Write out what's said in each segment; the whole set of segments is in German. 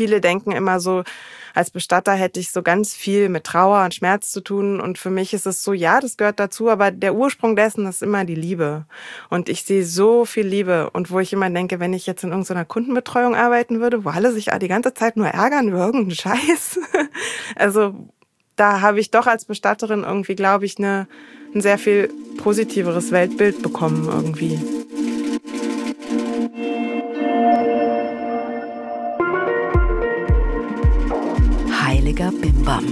viele denken immer so, als Bestatter hätte ich so ganz viel mit Trauer und Schmerz zu tun. Und für mich ist es so, ja, das gehört dazu, aber der Ursprung dessen ist immer die Liebe. Und ich sehe so viel Liebe. Und wo ich immer denke, wenn ich jetzt in irgendeiner Kundenbetreuung arbeiten würde, wo alle sich die ganze Zeit nur ärgern über irgendeinen Scheiß. Also da habe ich doch als Bestatterin irgendwie, glaube ich, ein sehr viel positiveres Weltbild bekommen irgendwie. Heiliger Bimbam.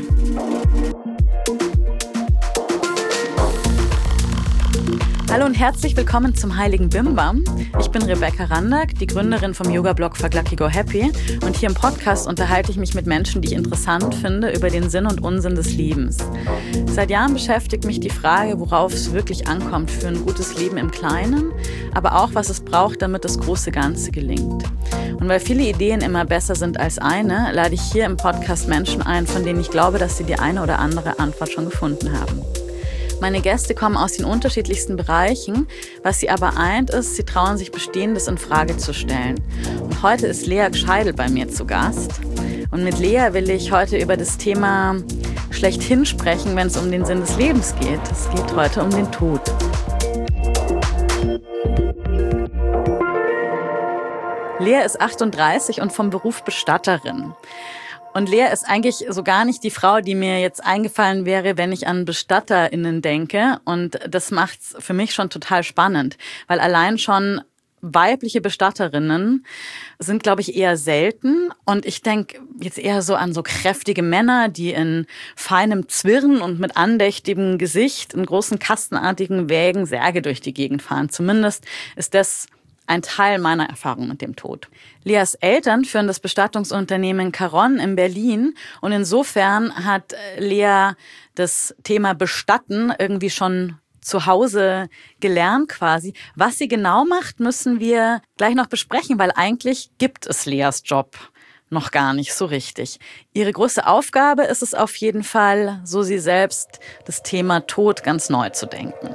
Hallo und herzlich willkommen zum Heiligen Bimbam. Ich bin Rebecca Randack, die Gründerin vom Yoga-Blog Fuck Lucky Go Happy. Und hier im Podcast unterhalte ich mich mit Menschen, die ich interessant finde, über den Sinn und Unsinn des Lebens. Seit Jahren beschäftigt mich die Frage, worauf es wirklich ankommt für ein gutes Leben im Kleinen, aber auch, was es braucht, damit das große Ganze gelingt. Und weil viele Ideen immer besser sind als eine, lade ich hier im Podcast Menschen ein, von denen ich glaube, dass sie die eine oder andere Antwort schon gefunden haben. Meine Gäste kommen aus den unterschiedlichsten Bereichen. Was sie aber eint ist, sie trauen sich Bestehendes in Frage zu stellen. Und heute ist Lea Gscheidl bei mir zu Gast. Und mit Lea will ich heute über das Thema schlechthin sprechen, wenn es um den Sinn des Lebens geht. Es geht heute um den Tod. Lea ist 38 und vom Beruf Bestatterin. Und Lea ist eigentlich so gar nicht die Frau, die mir jetzt eingefallen wäre, wenn ich an BestatterInnen denke. Und das macht's für mich schon total spannend, weil allein schon weibliche Bestatterinnen sind, glaube ich, eher selten. Und ich denke jetzt eher so an so kräftige Männer, die in feinem Zwirn und mit andächtigem Gesicht in großen kastenartigen Wägen Särge durch die Gegend fahren. Zumindest ist das ein Teil meiner Erfahrung mit dem Tod. Leas Eltern führen das Bestattungsunternehmen Caron in Berlin und insofern hat Lea das Thema Bestatten irgendwie schon zu Hause gelernt quasi. Was sie genau macht, müssen wir gleich noch besprechen, weil eigentlich gibt es Leas Job noch gar nicht so richtig. Ihre große Aufgabe ist es auf jeden Fall, so sie selbst, das Thema Tod ganz neu zu denken.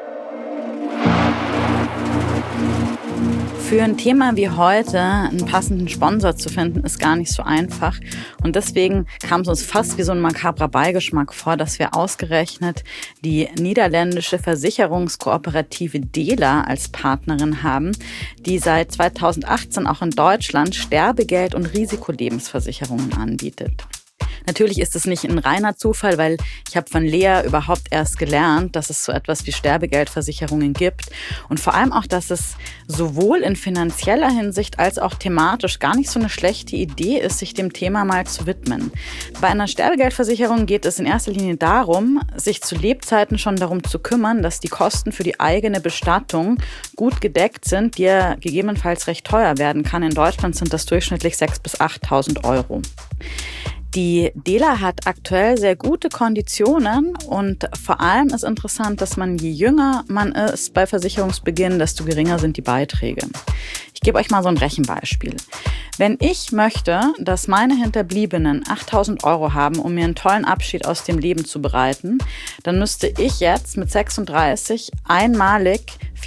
Für ein Thema wie heute einen passenden Sponsor zu finden, ist gar nicht so einfach. Und deswegen kam es uns fast wie so ein makabrer Beigeschmack vor, dass wir ausgerechnet die niederländische Versicherungskooperative DELA als Partnerin haben, die seit 2018 auch in Deutschland Sterbegeld- und Risikolebensversicherungen anbietet. Natürlich ist es nicht ein reiner Zufall, weil ich habe von Lea überhaupt erst gelernt, dass es so etwas wie Sterbegeldversicherungen gibt und vor allem auch, dass es sowohl in finanzieller Hinsicht als auch thematisch gar nicht so eine schlechte Idee ist, sich dem Thema mal zu widmen. Bei einer Sterbegeldversicherung geht es in erster Linie darum, sich zu Lebzeiten schon darum zu kümmern, dass die Kosten für die eigene Bestattung gut gedeckt sind, die ja gegebenenfalls recht teuer werden kann. In Deutschland sind das durchschnittlich 6.000 bis 8.000 Euro. Die DELA hat aktuell sehr gute Konditionen und vor allem ist interessant, dass man, je jünger man ist bei Versicherungsbeginn, desto geringer sind die Beiträge. Ich gebe euch mal so ein Rechenbeispiel. Wenn ich möchte, dass meine Hinterbliebenen 8.000 Euro haben, um mir einen tollen Abschied aus dem Leben zu bereiten, dann müsste ich jetzt mit 36 einmalig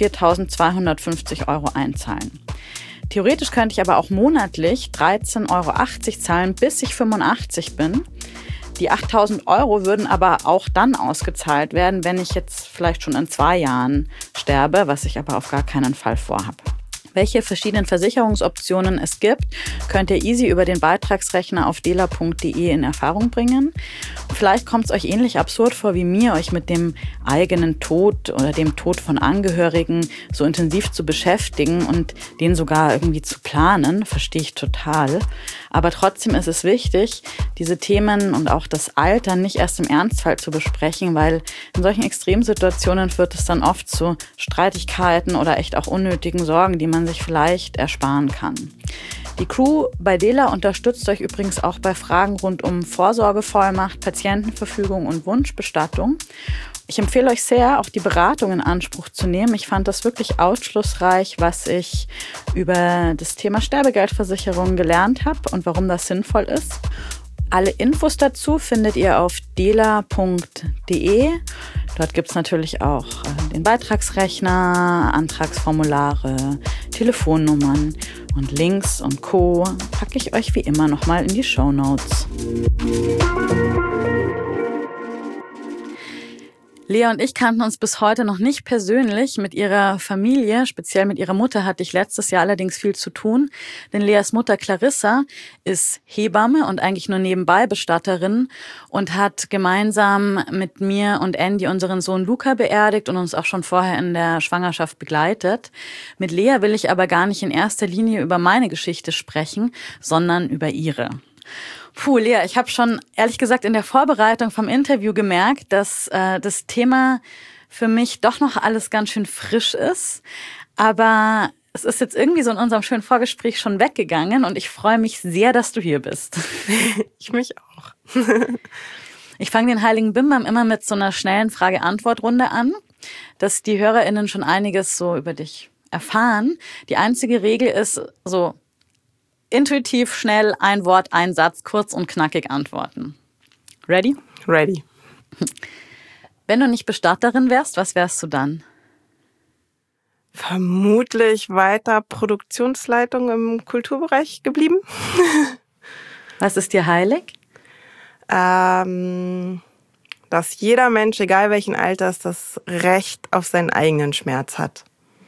4.250 Euro einzahlen. Theoretisch könnte ich aber auch monatlich 13,80 Euro zahlen, bis ich 85 bin. Die 8.000 Euro würden aber auch dann ausgezahlt werden, wenn ich jetzt vielleicht schon in 2 Jahren sterbe, was ich aber auf gar keinen Fall vorhabe. Welche verschiedenen Versicherungsoptionen es gibt, könnt ihr easy über den Beitragsrechner auf dela.de in Erfahrung bringen. Vielleicht kommt es euch ähnlich absurd vor wie mir, euch mit dem eigenen Tod oder dem Tod von Angehörigen so intensiv zu beschäftigen und den sogar irgendwie zu planen, verstehe ich total. Aber trotzdem ist es wichtig, diese Themen und auch das Alter nicht erst im Ernstfall zu besprechen, weil in solchen Extremsituationen führt es dann oft zu Streitigkeiten oder echt auch unnötigen Sorgen, die man sich vielleicht ersparen kann. Die Crew bei DELA unterstützt euch übrigens auch bei Fragen rund um Vorsorgevollmacht, Patientenverfügung und Wunschbestattung. Ich empfehle euch sehr, auch die Beratung in Anspruch zu nehmen. Ich fand das wirklich aufschlussreich, was ich über das Thema Sterbegeldversicherung gelernt habe und warum das sinnvoll ist. Alle Infos dazu findet ihr auf dela.de. Dort gibt es natürlich auch den Beitragsrechner, Antragsformulare, Telefonnummern und Links und Co. packe ich euch wie immer nochmal in die Shownotes. Lea und ich kannten uns bis heute noch nicht persönlich. Mit ihrer Familie, speziell mit ihrer Mutter, hatte ich letztes Jahr allerdings viel zu tun. Denn Leas Mutter Clarissa ist Hebamme und eigentlich nur nebenbei Bestatterin und hat gemeinsam mit mir und Andy unseren Sohn Luca beerdigt und uns auch schon vorher in der Schwangerschaft begleitet. Mit Lea will ich aber gar nicht in erster Linie über meine Geschichte sprechen, sondern über ihre. Puh, Lea, ich habe schon ehrlich gesagt in der Vorbereitung vom Interview gemerkt, dass das Thema für mich doch noch alles ganz schön frisch ist. Aber es ist jetzt irgendwie so in unserem schönen Vorgespräch schon weggegangen und ich freue mich sehr, dass du hier bist. Ich mich auch. Ich fange den Heiligen Bimbam immer mit so einer schnellen Frage-Antwort-Runde an, dass die HörerInnen schon einiges so über dich erfahren. Die einzige Regel ist so: intuitiv, schnell, ein Wort, ein Satz, kurz und knackig antworten. Ready? Ready. Wenn du nicht Bestatterin wärst, was wärst du dann? Vermutlich weiter Produktionsleitung im Kulturbereich geblieben. Was ist dir heilig? Dass jeder Mensch, egal welchen Alters, das Recht auf seinen eigenen Schmerz hat.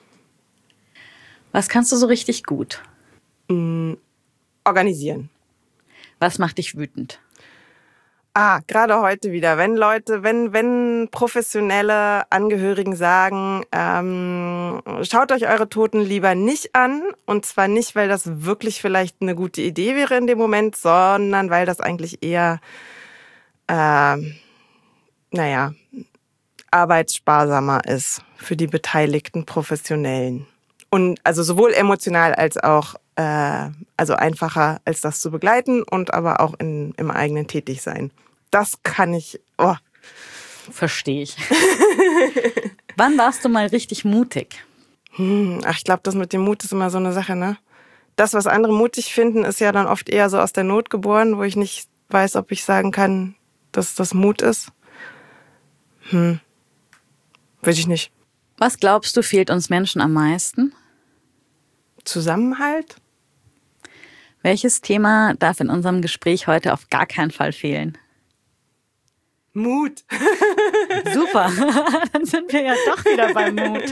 Was kannst du so richtig gut? Organisieren. Was macht dich wütend? Gerade heute wieder, wenn professionelle Angehörigen sagen, schaut euch eure Toten lieber nicht an, und zwar nicht, weil das wirklich vielleicht eine gute Idee wäre in dem Moment, sondern weil das eigentlich eher, arbeitssparsamer ist für die beteiligten Professionellen. Und also sowohl emotional als auch also einfacher, als das zu begleiten und aber auch im eigenen Tätigsein. Das kann ich. Oh. Verstehe ich. Wann warst du mal richtig mutig? Ich glaube, das mit dem Mut ist immer so eine Sache, ne? Das, was andere mutig finden, ist ja dann oft eher so aus der Not geboren, wo ich nicht weiß, ob ich sagen kann, dass das Mut ist. Weiß ich nicht. Was glaubst du, fehlt uns Menschen am meisten? Zusammenhalt? Welches Thema darf in unserem Gespräch heute auf gar keinen Fall fehlen? Mut. Super, dann sind wir ja doch wieder beim Mut.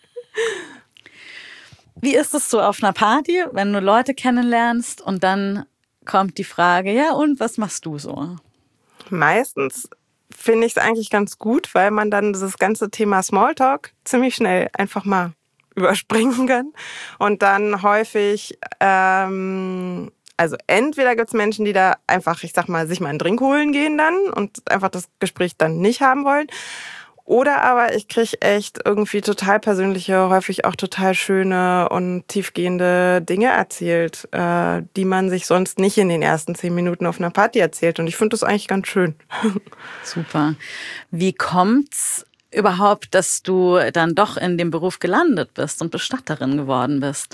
Wie ist es so auf einer Party, wenn du Leute kennenlernst und dann kommt die Frage, ja und, was machst du so? Meistens finde ich es eigentlich ganz gut, weil man dann dieses ganze Thema Smalltalk ziemlich schnell einfach mal überspringen kann. Und dann häufig, also entweder gibt es Menschen, die da einfach, ich sag mal, sich mal einen Drink holen gehen dann und einfach das Gespräch dann nicht haben wollen. Oder aber ich kriege echt irgendwie total persönliche, häufig auch total schöne und tiefgehende Dinge erzählt, die man sich sonst nicht in den ersten 10 Minuten auf einer Party erzählt. Und ich finde das eigentlich ganz schön. Super. Wie kommt's überhaupt, dass du dann doch in dem Beruf gelandet bist und Bestatterin geworden bist?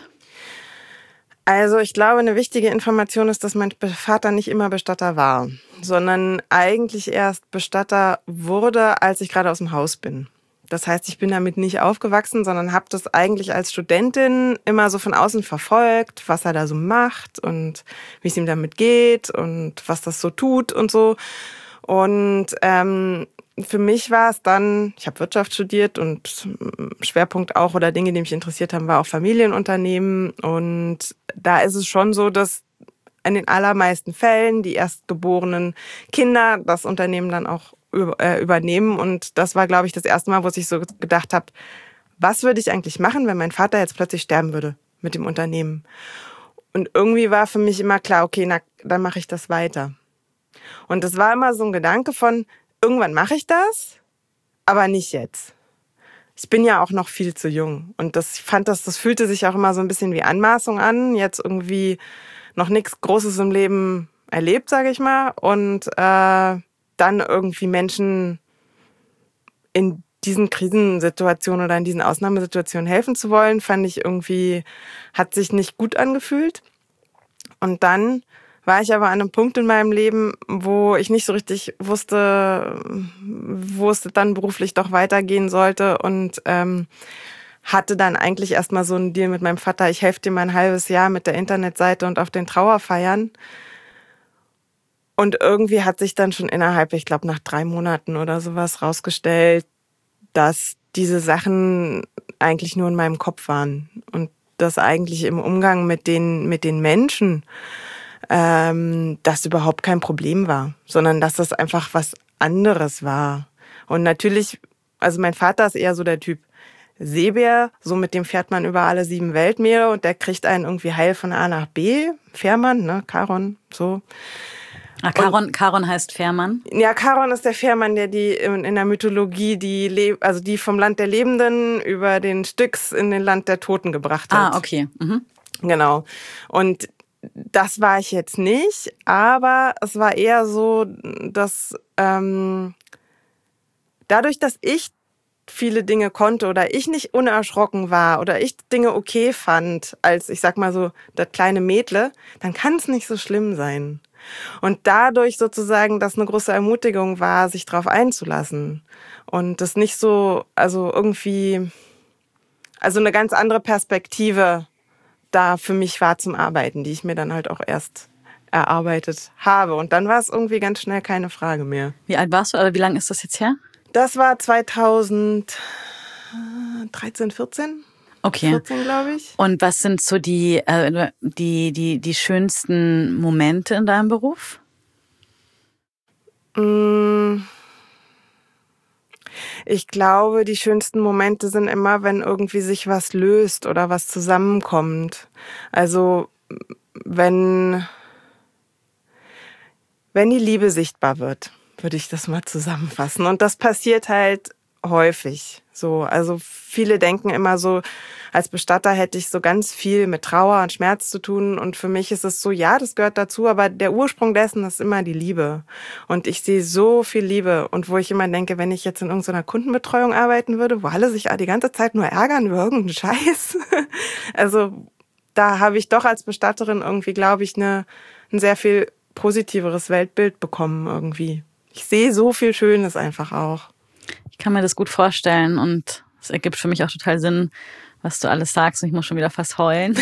Also ich glaube, eine wichtige Information ist, dass mein Vater nicht immer Bestatter war, sondern eigentlich erst Bestatter wurde, als ich gerade aus dem Haus bin. Das heißt, ich bin damit nicht aufgewachsen, sondern habe das eigentlich als Studentin immer so von außen verfolgt, was er da so macht und wie es ihm damit geht und was das so tut und so. Und für mich war es dann, ich habe Wirtschaft studiert und Schwerpunkt auch oder Dinge, die mich interessiert haben, war auch Familienunternehmen. Und da ist es schon so, dass in den allermeisten Fällen die erstgeborenen Kinder das Unternehmen dann auch übernehmen. Und das war, glaube ich, das erste Mal, wo ich so gedacht habe, was würde ich eigentlich machen, wenn mein Vater jetzt plötzlich sterben würde mit dem Unternehmen? Und irgendwie war für mich immer klar, okay, dann mache ich das weiter. Und das war immer so ein Gedanke von, irgendwann mache ich das, aber nicht jetzt. Ich bin ja auch noch viel zu jung. Und das fühlte sich auch immer so ein bisschen wie Anmaßung an. Jetzt irgendwie noch nichts Großes im Leben erlebt, sage ich mal. Und dann irgendwie Menschen in diesen Krisensituationen oder in diesen Ausnahmesituationen helfen zu wollen, fand ich irgendwie, hat sich nicht gut angefühlt. Und dann war ich aber an einem Punkt in meinem Leben, wo ich nicht so richtig wusste, wo es dann beruflich doch weitergehen sollte und hatte dann eigentlich erstmal so einen Deal mit meinem Vater, ich helfe dir mal ein halbes Jahr mit der Internetseite und auf den Trauerfeiern. Und irgendwie hat sich dann schon innerhalb, ich glaube nach 3 Monaten oder sowas rausgestellt, dass diese Sachen eigentlich nur in meinem Kopf waren und dass eigentlich im Umgang mit den Menschen das überhaupt kein Problem war, sondern dass das einfach was anderes war. Und natürlich, also mein Vater ist eher so der Typ Seebär, so mit dem fährt man über alle 7 Weltmeere und der kriegt einen irgendwie heil von A nach B. Fährmann, ne, Charon, so. Ah, Charon heißt Fährmann? Ja, Charon ist der Fährmann, der die in der Mythologie die vom Land der Lebenden über den Styx in den Land der Toten gebracht hat. Ah, okay. Mhm. Genau. Und das war ich jetzt nicht, aber es war eher so, dass dadurch, dass ich viele Dinge konnte oder ich nicht unerschrocken war oder ich Dinge okay fand als, ich sag mal so, das kleine Mädle, dann kann es nicht so schlimm sein. Und dadurch sozusagen, dass eine große Ermutigung war, sich drauf einzulassen und das nicht so, also irgendwie, also eine ganz andere Perspektive da für mich war zum Arbeiten, die ich mir dann halt auch erst erarbeitet habe. Und dann war es irgendwie ganz schnell keine Frage mehr. Wie alt warst du, oder wie lange ist das jetzt her? Das war 2013, 14. Okay. 14, glaube ich. Und was sind so die schönsten Momente in deinem Beruf? Ich glaube, die schönsten Momente sind immer, wenn irgendwie sich was löst oder was zusammenkommt. Also wenn die Liebe sichtbar wird, würde ich das mal zusammenfassen. Und das passiert halt häufig. So, also viele denken immer so, als Bestatter hätte ich so ganz viel mit Trauer und Schmerz zu tun. Und für mich ist es so, ja, das gehört dazu, aber der Ursprung dessen ist immer die Liebe. Und ich sehe so viel Liebe. Und wo ich immer denke, wenn ich jetzt in irgendeiner Kundenbetreuung arbeiten würde, wo alle sich die ganze Zeit nur ärgern über irgendeinen Scheiß. Also da habe ich doch als Bestatterin irgendwie, glaube ich, ein sehr viel positiveres Weltbild bekommen irgendwie. Ich sehe so viel Schönes einfach auch. Ich kann mir das gut vorstellen und es ergibt für mich auch total Sinn, was du alles sagst, und ich muss schon wieder fast heulen.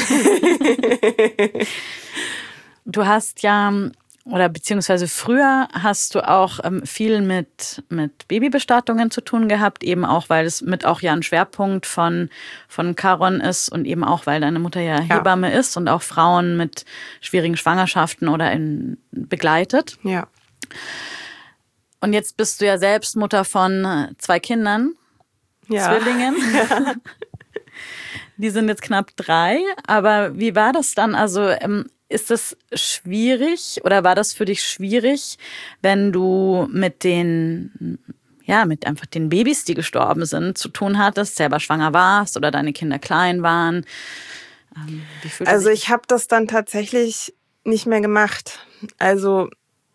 Du hast ja, oder beziehungsweise früher hast du auch viel mit Babybestattungen zu tun gehabt, eben auch, weil es mit auch ja ein Schwerpunkt von Charon ist und eben auch, weil deine Mutter ja Hebamme ist und auch Frauen mit schwierigen Schwangerschaften oder begleitet. Ja. Und jetzt bist du ja selbst Mutter von 2 Kindern, Zwillingen. Ja. Die sind jetzt knapp 3. Aber wie war das dann? Also ist das schwierig oder war das für dich schwierig, wenn du mit einfach den Babys, die gestorben sind, zu tun hattest, selber schwanger warst oder deine Kinder klein waren? Also ich habe das dann tatsächlich nicht mehr gemacht. Also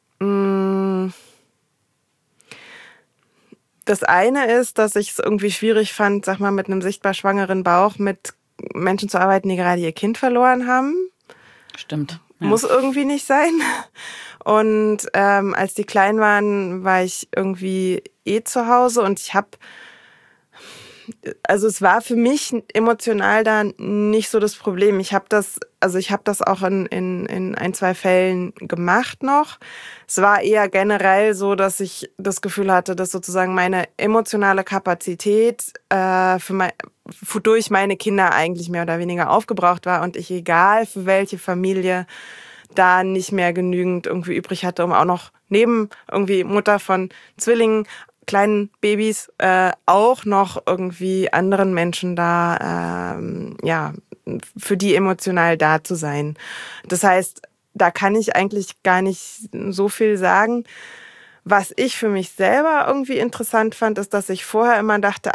das eine ist, dass ich es irgendwie schwierig fand, sag mal, mit einem sichtbar schwangeren Bauch mit Menschen zu arbeiten, die gerade ihr Kind verloren haben. Stimmt. Ja. Muss irgendwie nicht sein. Und als die klein waren, war ich irgendwie zu Hause und es war für mich emotional da nicht so das Problem. Ich habe das auch in 1, 2 Fällen gemacht noch. Es war eher generell so, dass ich das Gefühl hatte, dass sozusagen meine emotionale Kapazität durch meine Kinder eigentlich mehr oder weniger aufgebraucht war und ich, egal für welche Familie, da nicht mehr genügend irgendwie übrig hatte, um auch noch neben irgendwie Mutter von Zwillingen, kleinen Babys auch noch irgendwie anderen Menschen da, für die emotional da zu sein. Das heißt, da kann ich eigentlich gar nicht so viel sagen. Was ich für mich selber irgendwie interessant fand, ist, dass ich vorher immer dachte,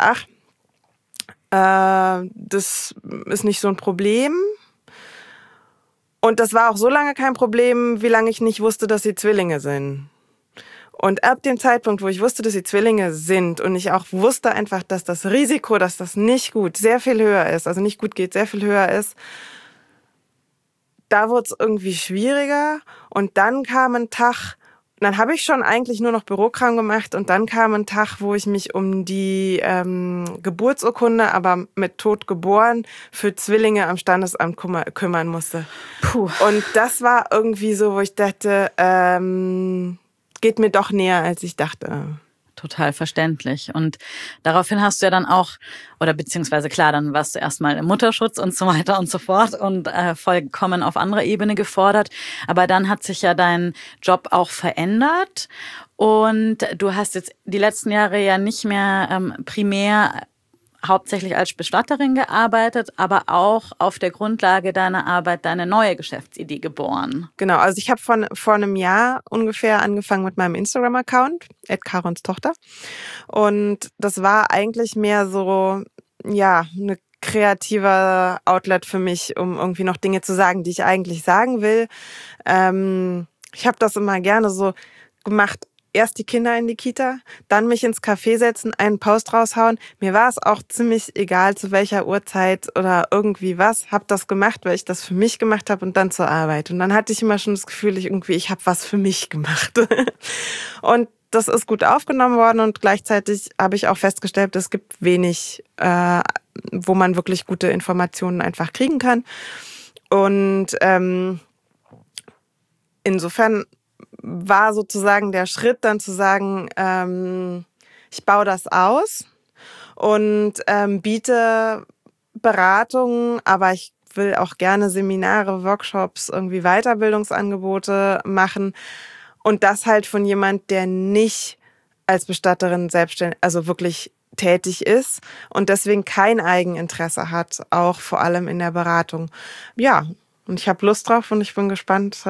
das ist nicht so ein Problem. Und das war auch so lange kein Problem, wie lange ich nicht wusste, dass sie Zwillinge sind. Und ab dem Zeitpunkt, wo ich wusste, dass sie Zwillinge sind und ich auch wusste einfach, dass das Risiko, dass das nicht gut, sehr viel höher ist, also nicht gut geht, sehr viel höher ist, da wurde es irgendwie schwieriger und dann kam ein Tag, dann habe ich schon eigentlich nur noch Bürokram gemacht und dann kam ein Tag, wo ich mich um die Geburtsurkunde, aber mit Tod geboren, für Zwillinge am Standesamt kümmern musste. Puh. Und das war irgendwie so, wo ich dachte, geht mir doch näher, als ich dachte. Total verständlich. Und daraufhin hast du ja dann auch, oder beziehungsweise klar, dann warst du erstmal im Mutterschutz und so weiter und so fort und vollkommen auf anderer Ebene gefordert. Aber dann hat sich ja dein Job auch verändert und du hast jetzt die letzten Jahre ja nicht mehr primär hauptsächlich als Bestatterin gearbeitet, aber auch auf der Grundlage deiner Arbeit deine neue Geschäftsidee geboren. Genau, also ich habe vor einem Jahr ungefähr angefangen mit meinem Instagram-Account, @Karons-Tochter. Und das war eigentlich mehr so, ja, eine kreative Outlet für mich, um irgendwie noch Dinge zu sagen, die ich eigentlich sagen will. Ich habe das immer gerne so gemacht, erst die Kinder in die Kita, dann mich ins Café setzen, einen Post raushauen. Mir war es auch ziemlich egal, zu welcher Uhrzeit oder irgendwie was. Hab das gemacht, weil ich das für mich gemacht habe und dann zur Arbeit. Und dann hatte ich immer schon das Gefühl, ich habe was für mich gemacht. Und das ist gut aufgenommen worden und gleichzeitig habe ich auch festgestellt, es gibt wenig, wo man wirklich gute Informationen einfach kriegen kann. Und insofern war sozusagen der Schritt dann zu sagen, ich baue das aus und biete Beratungen, aber ich will auch gerne Seminare, Workshops, irgendwie Weiterbildungsangebote machen und das halt von jemand, der nicht als Bestatterin selbstständig, also wirklich tätig ist und deswegen kein Eigeninteresse hat, auch vor allem in der Beratung. Ja, und ich habe Lust drauf und ich bin gespannt,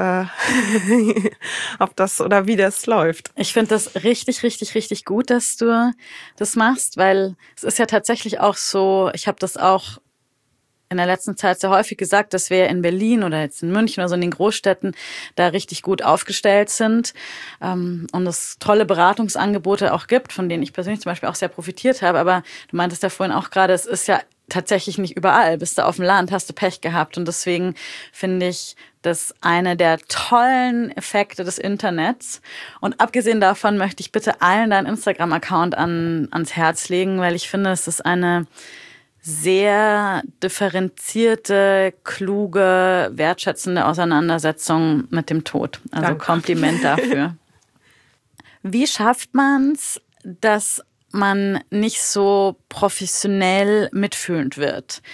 ob das oder wie das läuft. Ich finde das richtig, richtig, richtig gut, dass du das machst, weil es ist ja tatsächlich auch so, ich habe das auch in der letzten Zeit sehr häufig gesagt, dass wir in Berlin oder jetzt in München oder so in den Großstädten da richtig gut aufgestellt sind und es tolle Beratungsangebote auch gibt, von denen ich persönlich zum Beispiel auch sehr profitiert habe. Aber du meintest ja vorhin auch gerade, es ist ja tatsächlich nicht überall. Bist du auf dem Land, hast du Pech gehabt. Und deswegen finde ich das eine der tollen Effekte des Internets. Und abgesehen davon möchte ich bitte allen deinen Instagram-Account ans Herz legen, weil ich finde, es ist eine sehr differenzierte, kluge, wertschätzende Auseinandersetzung mit dem Tod. Also Danke. Kompliment dafür. Wie schafft man es, dass man nicht so professionell mitfühlend wird?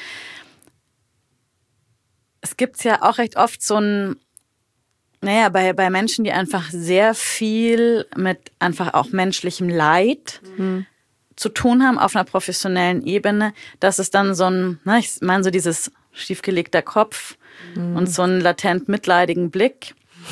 Es gibt ja auch recht oft so ein, bei Menschen, die einfach sehr viel mit einfach auch menschlichem Leid zu tun haben auf einer professionellen Ebene, dass es dann so ein, ich meine so dieses schiefgelegter Kopf und so einen latent mitleidigen Blick.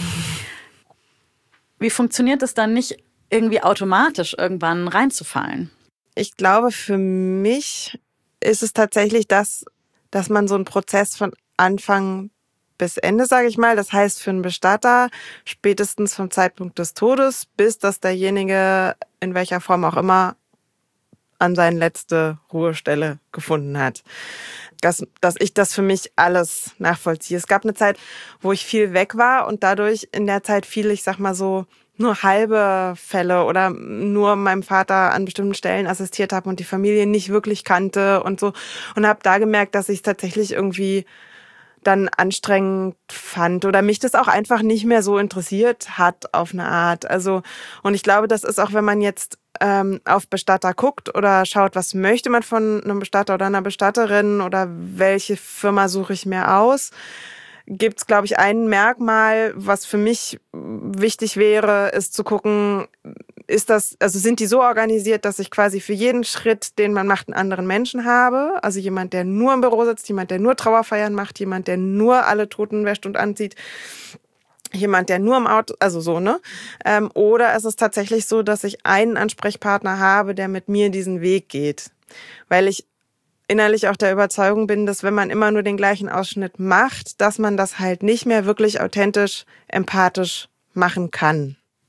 Wie funktioniert es dann nicht irgendwie automatisch irgendwann reinzufallen? Ich glaube, für mich ist es tatsächlich das, dass man so einen Prozess von Anfang bis Ende, sage ich mal, das heißt für einen Bestatter spätestens vom Zeitpunkt des Todes, bis dass derjenige in welcher Form auch immer an seine letzte Ruhestelle gefunden hat. Dass ich das für mich alles nachvollziehe. Es gab eine Zeit, wo ich viel weg war und dadurch in der Zeit viel, ich sag mal so, nur halbe Fälle oder nur meinem Vater an bestimmten Stellen assistiert habe und die Familie nicht wirklich kannte und so. Und habe da gemerkt, dass ich es tatsächlich irgendwie dann anstrengend fand oder mich das auch einfach nicht mehr so interessiert hat auf eine Art. Also, und ich glaube, das ist auch, wenn man jetzt auf Bestatter guckt oder schaut, was möchte man von einem Bestatter oder einer Bestatterin oder welche Firma suche ich mir aus, gibt es, glaube ich, ein Merkmal, was für mich wichtig wäre, ist zu gucken, sind die so organisiert, dass ich quasi für jeden Schritt, den man macht, einen anderen Menschen habe? Also jemand, der nur im Büro sitzt, jemand, der nur Trauerfeiern macht, jemand, der nur alle Toten wäscht und anzieht, jemand, der nur im Auto, also so, ne? Oder ist es tatsächlich so, dass ich einen Ansprechpartner habe, der mit mir diesen Weg geht? Weil ich innerlich auch der Überzeugung bin, dass wenn man immer nur den gleichen Ausschnitt macht, dass man das halt nicht mehr wirklich authentisch, empathisch machen kann.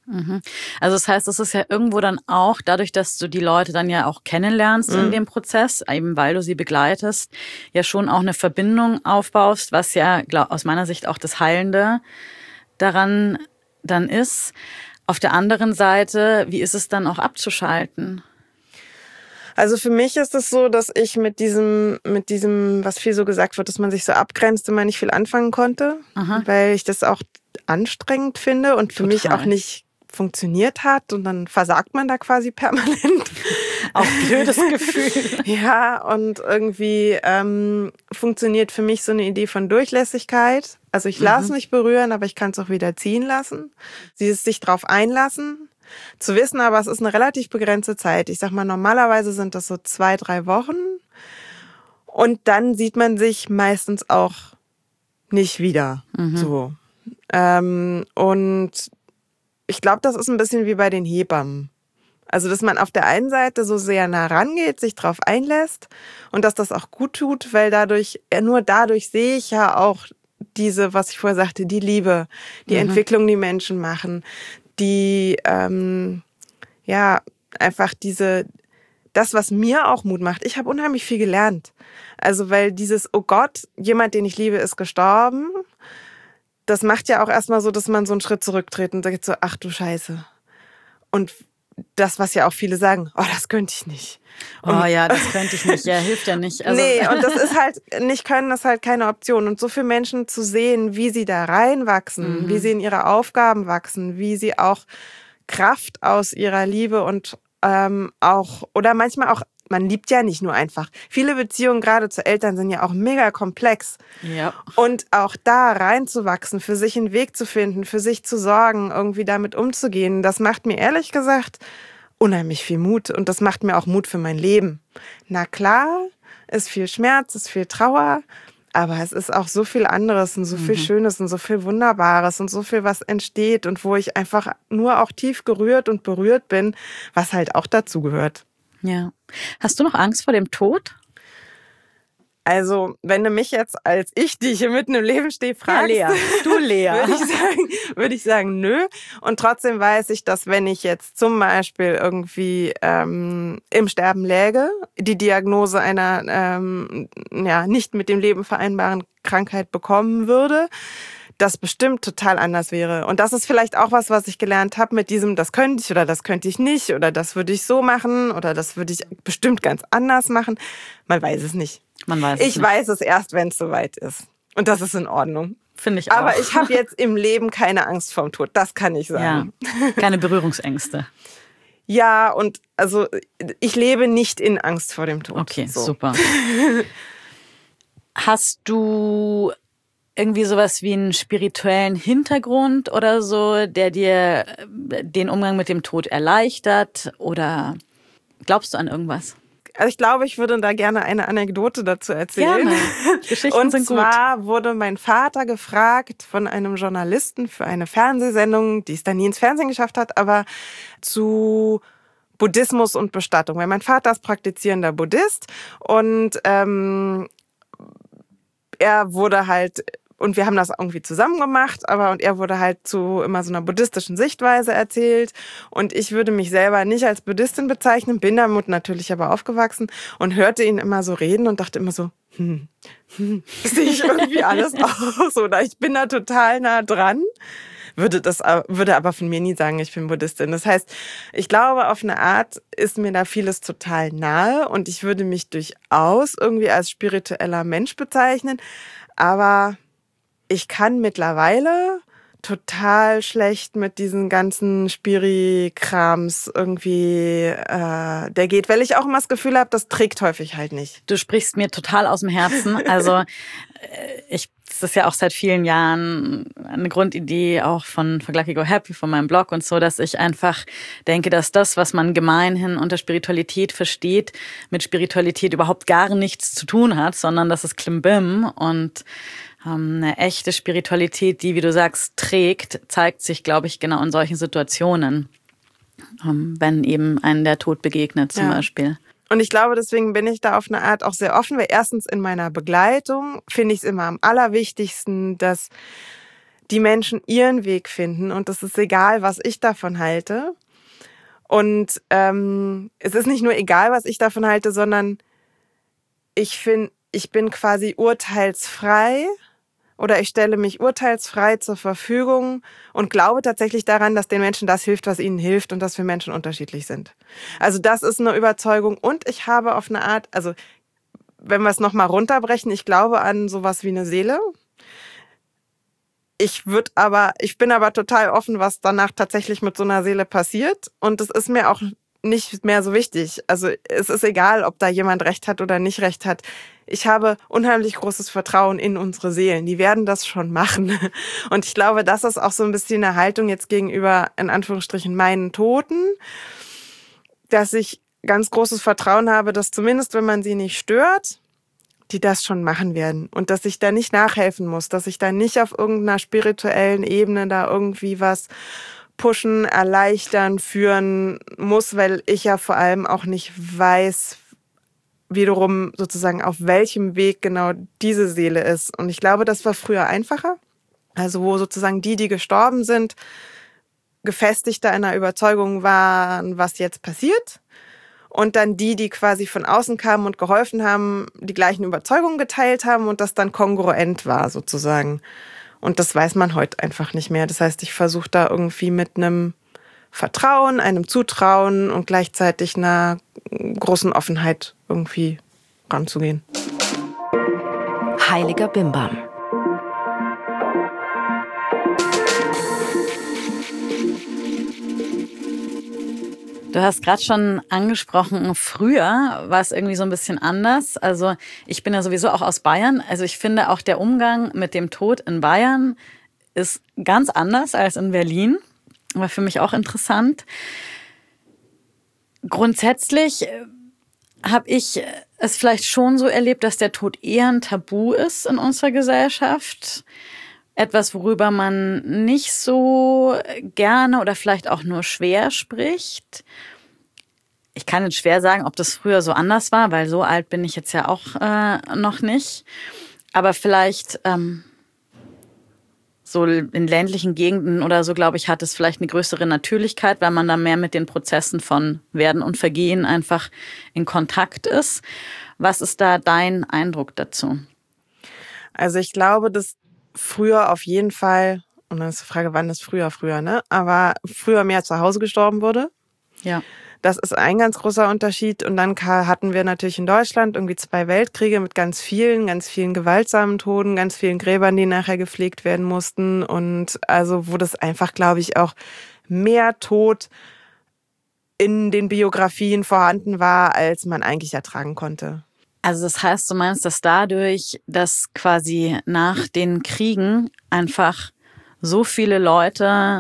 Also das heißt, es ist ja irgendwo dann auch, dadurch, dass du die Leute dann ja auch kennenlernst in dem Prozess, eben weil du sie begleitest, ja schon auch eine Verbindung aufbaust, was ja aus meiner Sicht auch das Heilende daran dann ist. Auf der anderen Seite, wie ist es dann auch abzuschalten? Also für mich ist es so, dass ich mit diesem, was viel so gesagt wird, dass man sich so abgrenzt, immer nicht viel anfangen konnte, weil ich das auch anstrengend finde und für mich auch nicht funktioniert hat und dann versagt man da quasi permanent. Auch blödes Gefühl. Ja, und irgendwie funktioniert für mich so eine Idee von Durchlässigkeit. Also ich lasse mich berühren, aber ich kann es auch wieder ziehen lassen. Sich drauf einlassen. Zu wissen aber, es ist eine relativ begrenzte Zeit. Ich sag mal, normalerweise sind das so 2-3 Wochen. Und dann sieht man sich meistens auch nicht wieder. So. Und ich glaube, das ist ein bisschen wie bei den Hebammen. Also, dass man auf der einen Seite so sehr nah rangeht, sich drauf einlässt und dass das auch gut tut, weil nur dadurch sehe ich ja auch diese, was ich vorher sagte, die Liebe, die Entwicklung, die Menschen machen, die, einfach das, was mir auch Mut macht. Ich habe unheimlich viel gelernt. Also, weil oh Gott, jemand, den ich liebe, ist gestorben. Das macht ja auch erstmal so, dass man so einen Schritt zurücktritt und sagt so, ach du Scheiße. Und das, was ja auch viele sagen, oh, das könnte ich nicht. Und das könnte ich nicht. Ja, hilft ja nicht. Also nee, und das ist halt, nicht können, das ist halt keine Option. Und so viele Menschen zu sehen, wie sie da reinwachsen, wie sie in ihre Aufgaben wachsen, wie sie auch Kraft aus ihrer Liebe und oder manchmal auch, man liebt ja nicht nur einfach. Viele Beziehungen, gerade zu Eltern, sind ja auch mega komplex. Ja. Und auch da reinzuwachsen, für sich einen Weg zu finden, für sich zu sorgen, irgendwie damit umzugehen, das macht mir ehrlich gesagt unheimlich viel Mut. Und das macht mir auch Mut für mein Leben. Na klar, ist viel Schmerz, ist viel Trauer, aber es ist auch so viel anderes und so viel Schönes und so viel Wunderbares und so viel, was entsteht und wo ich einfach nur auch tief gerührt und berührt bin, was halt auch dazu gehört. Ja. Hast du noch Angst vor dem Tod? Also, wenn du mich jetzt als ich, die hier mitten im Leben stehe, fragst, ja, Lea. Du, Lea. würde ich sagen, nö. Und trotzdem weiß ich, dass wenn ich jetzt zum Beispiel irgendwie im Sterben läge, die Diagnose einer nicht mit dem Leben vereinbaren Krankheit bekommen würde, das bestimmt total anders wäre. Und das ist vielleicht auch was ich gelernt habe mit diesem, das könnte ich oder das könnte ich nicht oder das würde ich so machen oder das würde ich bestimmt ganz anders machen. Man weiß es nicht. Ich weiß es erst, wenn es soweit ist. Und das ist in Ordnung. Finde ich auch. Aber ich habe jetzt im Leben keine Angst vorm Tod. Das kann ich sagen. Ja, keine Berührungsängste. Ja, und also ich lebe nicht in Angst vor dem Tod. Okay, so. Super. Hast du irgendwie sowas wie einen spirituellen Hintergrund oder so, der dir den Umgang mit dem Tod erleichtert? Oder glaubst du an irgendwas? Also ich glaube, ich würde da gerne eine Anekdote dazu erzählen. Gerne. Geschichten sind gut. Und zwar wurde mein Vater gefragt von einem Journalisten für eine Fernsehsendung, die es dann nie ins Fernsehen geschafft hat, aber zu Buddhismus und Bestattung. Weil mein Vater ist praktizierender Buddhist und er wurde halt, und wir haben das irgendwie zusammen gemacht, und er wurde halt zu immer so einer buddhistischen Sichtweise erzählt. Und ich würde mich selber nicht als Buddhistin bezeichnen, bin damit natürlich aber aufgewachsen und hörte ihn immer so reden und dachte immer so, sehe ich irgendwie alles aus oder ich bin da total nah dran. Würde aber von mir nie sagen, ich bin Buddhistin. Das heißt, ich glaube, auf eine Art ist mir da vieles total nahe und ich würde mich durchaus irgendwie als spiritueller Mensch bezeichnen, aber ich kann mittlerweile total schlecht mit diesen ganzen Spiri-Krams irgendwie, der geht, weil ich auch immer das Gefühl habe, das trägt häufig halt nicht. Du sprichst mir total aus dem Herzen. Also das ist ja auch seit vielen Jahren eine Grundidee auch von Lucky Go Happy, von meinem Blog und so, dass ich einfach denke, dass das, was man gemeinhin unter Spiritualität versteht, mit Spiritualität überhaupt gar nichts zu tun hat, sondern das ist Klimbim und eine echte Spiritualität, die, wie du sagst, trägt, zeigt sich, glaube ich, genau in solchen Situationen, wenn eben einem der Tod begegnet zum Beispiel. Und ich glaube, deswegen bin ich da auf eine Art auch sehr offen, weil erstens in meiner Begleitung finde ich es immer am allerwichtigsten, dass die Menschen ihren Weg finden und es ist egal, was ich davon halte. Und es ist nicht nur egal, was ich davon halte, sondern ich bin quasi urteilsfrei oder ich stelle mich urteilsfrei zur Verfügung und glaube tatsächlich daran, dass den Menschen das hilft, was ihnen hilft und dass wir Menschen unterschiedlich sind. Also das ist eine Überzeugung und ich habe auf eine Art, also wenn wir es nochmal runterbrechen, ich glaube an sowas wie eine Seele. Ich bin aber total offen, was danach tatsächlich mit so einer Seele passiert und es ist mir auch nicht mehr so wichtig. Also es ist egal, ob da jemand recht hat oder nicht recht hat. Ich habe unheimlich großes Vertrauen in unsere Seelen. Die werden das schon machen. Und ich glaube, das ist auch so ein bisschen eine Haltung jetzt gegenüber, in Anführungsstrichen, meinen Toten, dass ich ganz großes Vertrauen habe, dass zumindest, wenn man sie nicht stört, die das schon machen werden. Und dass ich da nicht nachhelfen muss, dass ich da nicht auf irgendeiner spirituellen Ebene da irgendwie was pushen, erleichtern, führen muss, weil ich ja vor allem auch nicht weiß, wiederum sozusagen auf welchem Weg genau diese Seele ist. Und ich glaube, das war früher einfacher. Also wo sozusagen die gestorben sind, gefestigter in der Überzeugung waren, was jetzt passiert. Und dann die quasi von außen kamen und geholfen haben, die gleichen Überzeugungen geteilt haben und das dann kongruent war sozusagen. Und das weiß man heute einfach nicht mehr. Das heißt, ich versuche da irgendwie mit einem Vertrauen, einem Zutrauen und gleichzeitig einer großen Offenheit irgendwie ranzugehen. Heiliger Bimbam. Du hast gerade schon angesprochen, früher war es irgendwie so ein bisschen anders. Also ich bin ja sowieso auch aus Bayern. Also ich finde auch der Umgang mit dem Tod in Bayern ist ganz anders als in Berlin. War für mich auch interessant. Grundsätzlich habe ich es vielleicht schon so erlebt, dass der Tod eher ein Tabu ist in unserer Gesellschaft. Etwas, worüber man nicht so gerne oder vielleicht auch nur schwer spricht. Ich kann jetzt schwer sagen, ob das früher so anders war, weil so alt bin ich jetzt ja auch noch nicht. Aber vielleicht so in ländlichen Gegenden oder so, glaube ich, hat es vielleicht eine größere Natürlichkeit, weil man da mehr mit den Prozessen von Werden und Vergehen einfach in Kontakt ist. Was ist da dein Eindruck dazu? Also ich glaube, dass früher auf jeden Fall, und dann ist die Frage, wann ist früher, ne? Aber früher mehr zu Hause gestorben wurde. Ja. Das ist ein ganz großer Unterschied. Und dann hatten wir natürlich in Deutschland irgendwie 2 Weltkriege mit ganz vielen gewaltsamen Toten, ganz vielen Gräbern, die nachher gepflegt werden mussten. Und also wo das einfach, glaube ich, auch mehr Tod in den Biografien vorhanden war, als man eigentlich ertragen konnte. Also das heißt, du meinst, dass dadurch, dass quasi nach den Kriegen einfach so viele Leute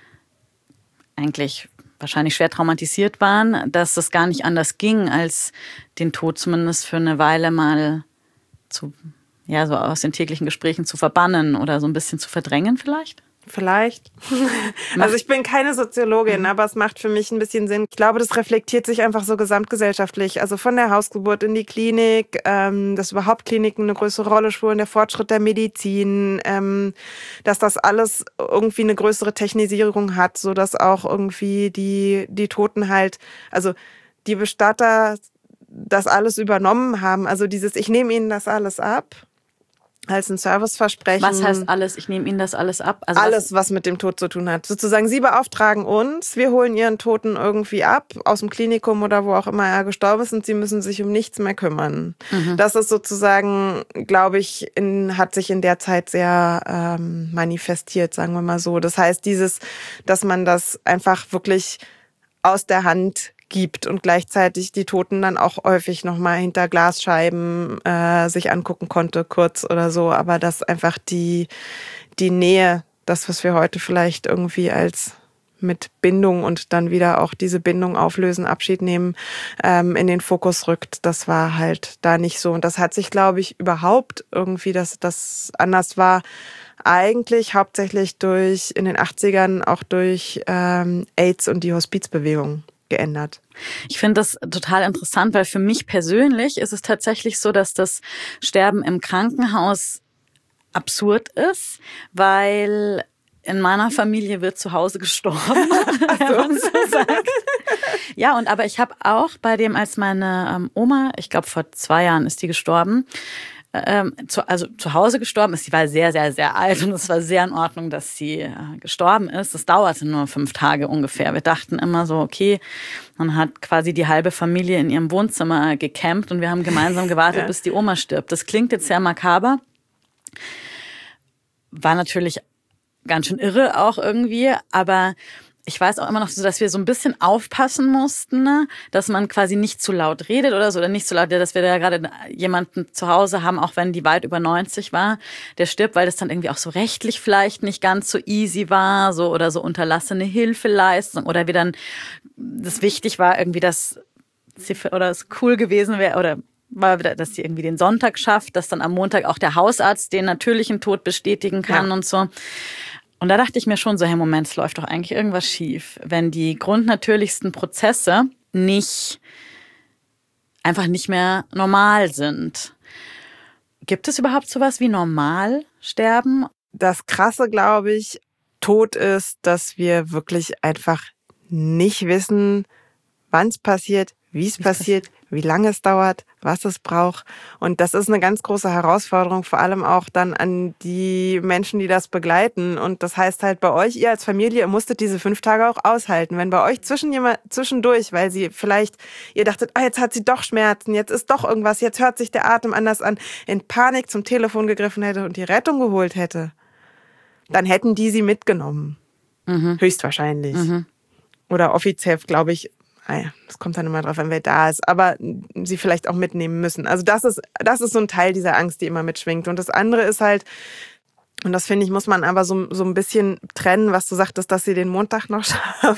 eigentlich wahrscheinlich schwer traumatisiert waren, dass es gar nicht anders ging, als den Tod zumindest für eine Weile mal so aus den täglichen Gesprächen zu verbannen oder so ein bisschen zu verdrängen vielleicht? Vielleicht. Also ich bin keine Soziologin, aber es macht für mich ein bisschen Sinn. Ich glaube, das reflektiert sich einfach so gesamtgesellschaftlich. Also von der Hausgeburt in die Klinik, dass überhaupt Kliniken eine größere Rolle spielen, der Fortschritt der Medizin, dass das alles irgendwie eine größere Technisierung hat, sodass auch irgendwie die Toten halt, also die Bestatter das alles übernommen haben. Also ich nehme ihnen das alles ab. Als ein Serviceversprechen. Was heißt alles? Ich nehme Ihnen das alles ab? Also alles, was mit dem Tod zu tun hat. Sozusagen, Sie beauftragen uns, wir holen Ihren Toten irgendwie ab, aus dem Klinikum oder wo auch immer er gestorben ist und Sie müssen sich um nichts mehr kümmern. Mhm. Das ist sozusagen, glaube ich, hat sich in der Zeit sehr manifestiert, sagen wir mal so. Das heißt, dass man das einfach wirklich aus der Hand gibt und gleichzeitig die Toten dann auch häufig nochmal hinter Glasscheiben sich angucken konnte, kurz oder so. Aber dass einfach die Nähe, das, was wir heute vielleicht irgendwie als mit Bindung und dann wieder auch diese Bindung auflösen, Abschied nehmen, in den Fokus rückt, das war halt da nicht so. Und das hat sich, glaube ich, überhaupt irgendwie, dass das anders war, eigentlich hauptsächlich in den 80ern auch durch AIDS und die Hospizbewegung geändert. Ich finde das total interessant, weil für mich persönlich ist es tatsächlich so, dass das Sterben im Krankenhaus absurd ist, weil in meiner Familie wird zu Hause gestorben, wenn man so sagt. Ja, aber ich habe auch bei dem, als meine Oma, ich glaube vor 2 Jahren ist die gestorben, zu Hause gestorben ist. Sie war sehr, sehr, sehr alt und es war sehr in Ordnung, dass sie gestorben ist. Es dauerte nur 5 Tage ungefähr. Wir dachten immer so, okay, man hat quasi die halbe Familie in ihrem Wohnzimmer gecampt und wir haben gemeinsam gewartet, bis die Oma stirbt. Das klingt jetzt sehr makaber. War natürlich ganz schön irre auch irgendwie, aber ich weiß auch immer noch so, dass wir so ein bisschen aufpassen mussten, ne? Dass man quasi nicht zu laut redet oder so, oder nicht zu laut, dass wir da gerade jemanden zu Hause haben, auch wenn die weit über 90 war, der stirbt, weil das dann irgendwie auch so rechtlich vielleicht nicht ganz so easy war, so oder so unterlassene Hilfeleistung oder wie dann das wichtig war irgendwie, dass sie oder es cool gewesen wäre oder war, dass sie irgendwie den Sonntag schafft, dass dann am Montag auch der Hausarzt den natürlichen Tod bestätigen kann und so. Und da dachte ich mir schon so, hey, Moment, es läuft doch eigentlich irgendwas schief, wenn die grundnatürlichsten Prozesse einfach nicht mehr normal sind. Gibt es überhaupt sowas wie normal sterben? Das Krasse, glaube ich, Tod ist, dass wir wirklich einfach nicht wissen, wann es passiert, wie es passiert, wie lange es dauert, was es braucht. Und das ist eine ganz große Herausforderung, vor allem auch dann an die Menschen, die das begleiten. Und das heißt halt bei euch, ihr als Familie, ihr musstet diese 5 Tage auch aushalten. Wenn bei euch zwischendurch, weil sie vielleicht, ihr dachtet, jetzt hat sie doch Schmerzen, jetzt ist doch irgendwas, jetzt hört sich der Atem anders an, in Panik zum Telefon gegriffen hätte und die Rettung geholt hätte, dann hätten die sie mitgenommen. Höchstwahrscheinlich. Oder offiziell, glaube ich, das kommt dann immer drauf an, wer da ist, aber sie vielleicht auch mitnehmen müssen. Also das ist so ein Teil dieser Angst, die immer mitschwingt. Und das andere ist halt, und das finde ich, muss man aber so ein bisschen trennen, was du sagtest, dass sie den Montag noch schafft.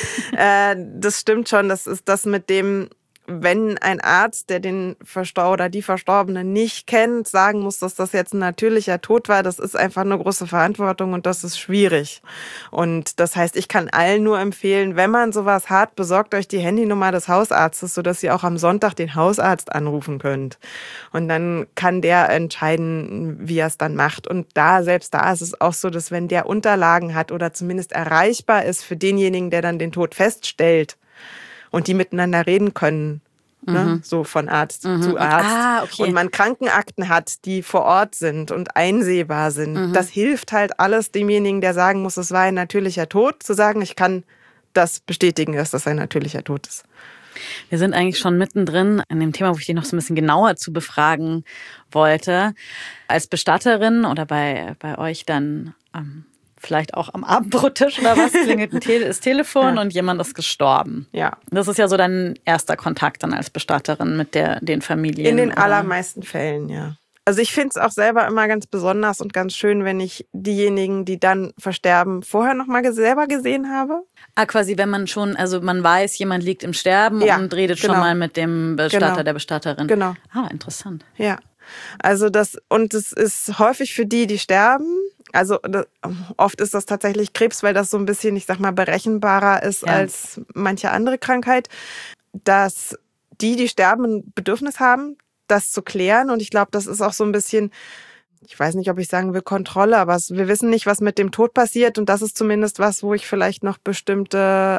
Das stimmt schon, das ist das mit dem, wenn ein Arzt, der den oder die Verstorbene nicht kennt, sagen muss, dass das jetzt ein natürlicher Tod war, das ist einfach eine große Verantwortung und das ist schwierig. Und das heißt, ich kann allen nur empfehlen, wenn man sowas hat, besorgt euch die Handynummer des Hausarztes, sodass ihr auch am Sonntag den Hausarzt anrufen könnt. Und dann kann der entscheiden, wie er es dann macht. Und selbst da ist es auch so, dass wenn der Unterlagen hat oder zumindest erreichbar ist für denjenigen, der dann den Tod feststellt, und die miteinander reden können, ne? So von Arzt zu Arzt. Okay. Und man Krankenakten hat, die vor Ort sind und einsehbar sind. Das hilft halt alles demjenigen, der sagen muss, es war ein natürlicher Tod, zu sagen, ich kann das bestätigen, dass das ein natürlicher Tod ist. Wir sind eigentlich schon mittendrin in dem Thema, wo ich dich noch so ein bisschen genauer zu befragen wollte. Als Bestatterin oder bei euch dann vielleicht auch am Abendbrottisch oder was, klingelt das Telefon und jemand ist gestorben. Ja. Das ist ja so dein erster Kontakt dann als Bestatterin mit den Familien. In den allermeisten Fällen, ja. Also ich finde es auch selber immer ganz besonders und ganz schön, wenn ich diejenigen, die dann versterben, vorher noch mal selber gesehen habe. Quasi, wenn man schon, also man weiß, jemand liegt im Sterben und redet schon mal mit dem Bestatter, der Bestatterin. Genau. Interessant. Ja. Also es ist häufig für die sterben. Also oft ist das tatsächlich Krebs, weil das so ein bisschen, ich sag mal, berechenbarer ist als manche andere Krankheit, dass die sterben, ein Bedürfnis haben, das zu klären. Und ich glaube, das ist auch so ein bisschen, ich weiß nicht, ob ich sagen will Kontrolle, aber wir wissen nicht, was mit dem Tod passiert. Und das ist zumindest was, wo ich vielleicht noch bestimmte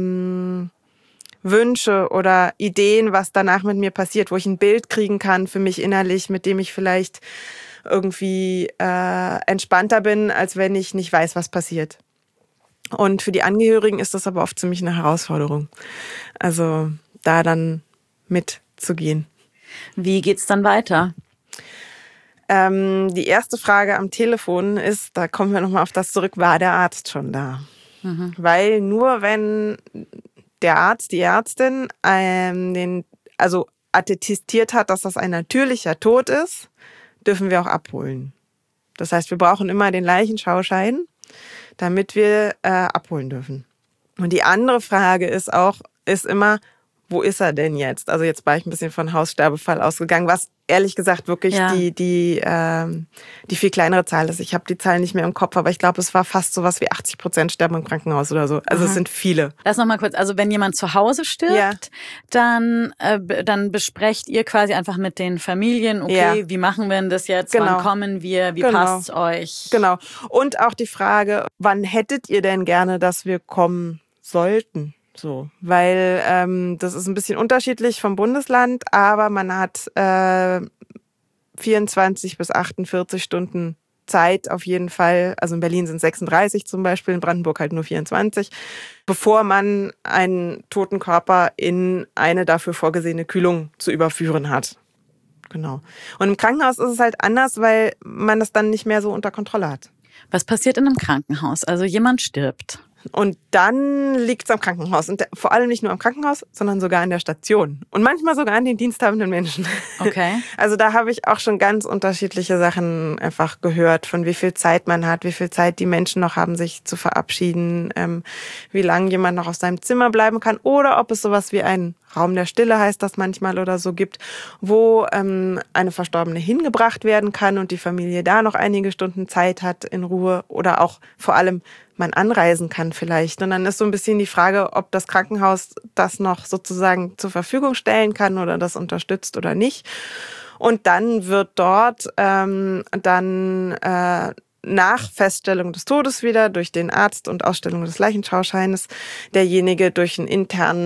Wünsche oder Ideen, was danach mit mir passiert, wo ich ein Bild kriegen kann für mich innerlich, mit dem ich vielleicht irgendwie entspannter bin, als wenn ich nicht weiß, was passiert. Und für die Angehörigen ist das aber oft ziemlich eine Herausforderung. Also da dann mitzugehen. Wie geht's dann weiter? Die erste Frage am Telefon ist, da kommen wir nochmal auf das zurück, war der Arzt schon da? Weil nur wenn der Arzt, die Ärztin attestiert hat, dass das ein natürlicher Tod ist, dürfen wir auch abholen. Das heißt, wir brauchen immer den Leichenschauschein, damit wir abholen dürfen. Und die andere Frage ist immer, wo ist er denn jetzt? Also jetzt war ich ein bisschen von Haussterbefall ausgegangen, was ehrlich gesagt wirklich die viel kleinere Zahl ist. Ich habe die Zahl nicht mehr im Kopf, aber ich glaube, es war fast sowas wie 80% sterben im Krankenhaus oder so. Also es sind viele. Lass noch mal kurz, also wenn jemand zu Hause stirbt, dann besprecht ihr quasi einfach mit den Familien, okay, wie machen wir denn das jetzt? Wann kommen wir? Wie passt's euch? Genau. Und auch die Frage, wann hättet ihr denn gerne, dass wir kommen sollten? So, weil das ist ein bisschen unterschiedlich vom Bundesland, aber man hat 24 bis 48 Stunden Zeit auf jeden Fall. Also in Berlin sind es 36 zum Beispiel, in Brandenburg halt nur 24, bevor man einen toten Körper in eine dafür vorgesehene Kühlung zu überführen hat. Genau. Und im Krankenhaus ist es halt anders, weil man das dann nicht mehr so unter Kontrolle hat. Was passiert in einem Krankenhaus? Also jemand stirbt. Und dann liegt es am Krankenhaus. Und vor allem nicht nur am Krankenhaus, sondern sogar an der Station. Und manchmal sogar an den diensthabenden Menschen. Okay. Also da habe ich auch schon ganz unterschiedliche Sachen einfach gehört, von wie viel Zeit man hat, wie viel Zeit die Menschen noch haben, sich zu verabschieden, wie lange jemand noch auf seinem Zimmer bleiben kann oder ob es sowas wie einen Raum der Stille heißt das manchmal oder so gibt, wo eine Verstorbene hingebracht werden kann und die Familie da noch einige Stunden Zeit hat in Ruhe oder auch vor allem man anreisen kann vielleicht. Und dann ist so ein bisschen die Frage, ob das Krankenhaus das noch sozusagen zur Verfügung stellen kann oder das unterstützt oder nicht. Und dann wird dort nach Feststellung des Todes wieder durch den Arzt und Ausstellung des Leichenschauscheines derjenige durch einen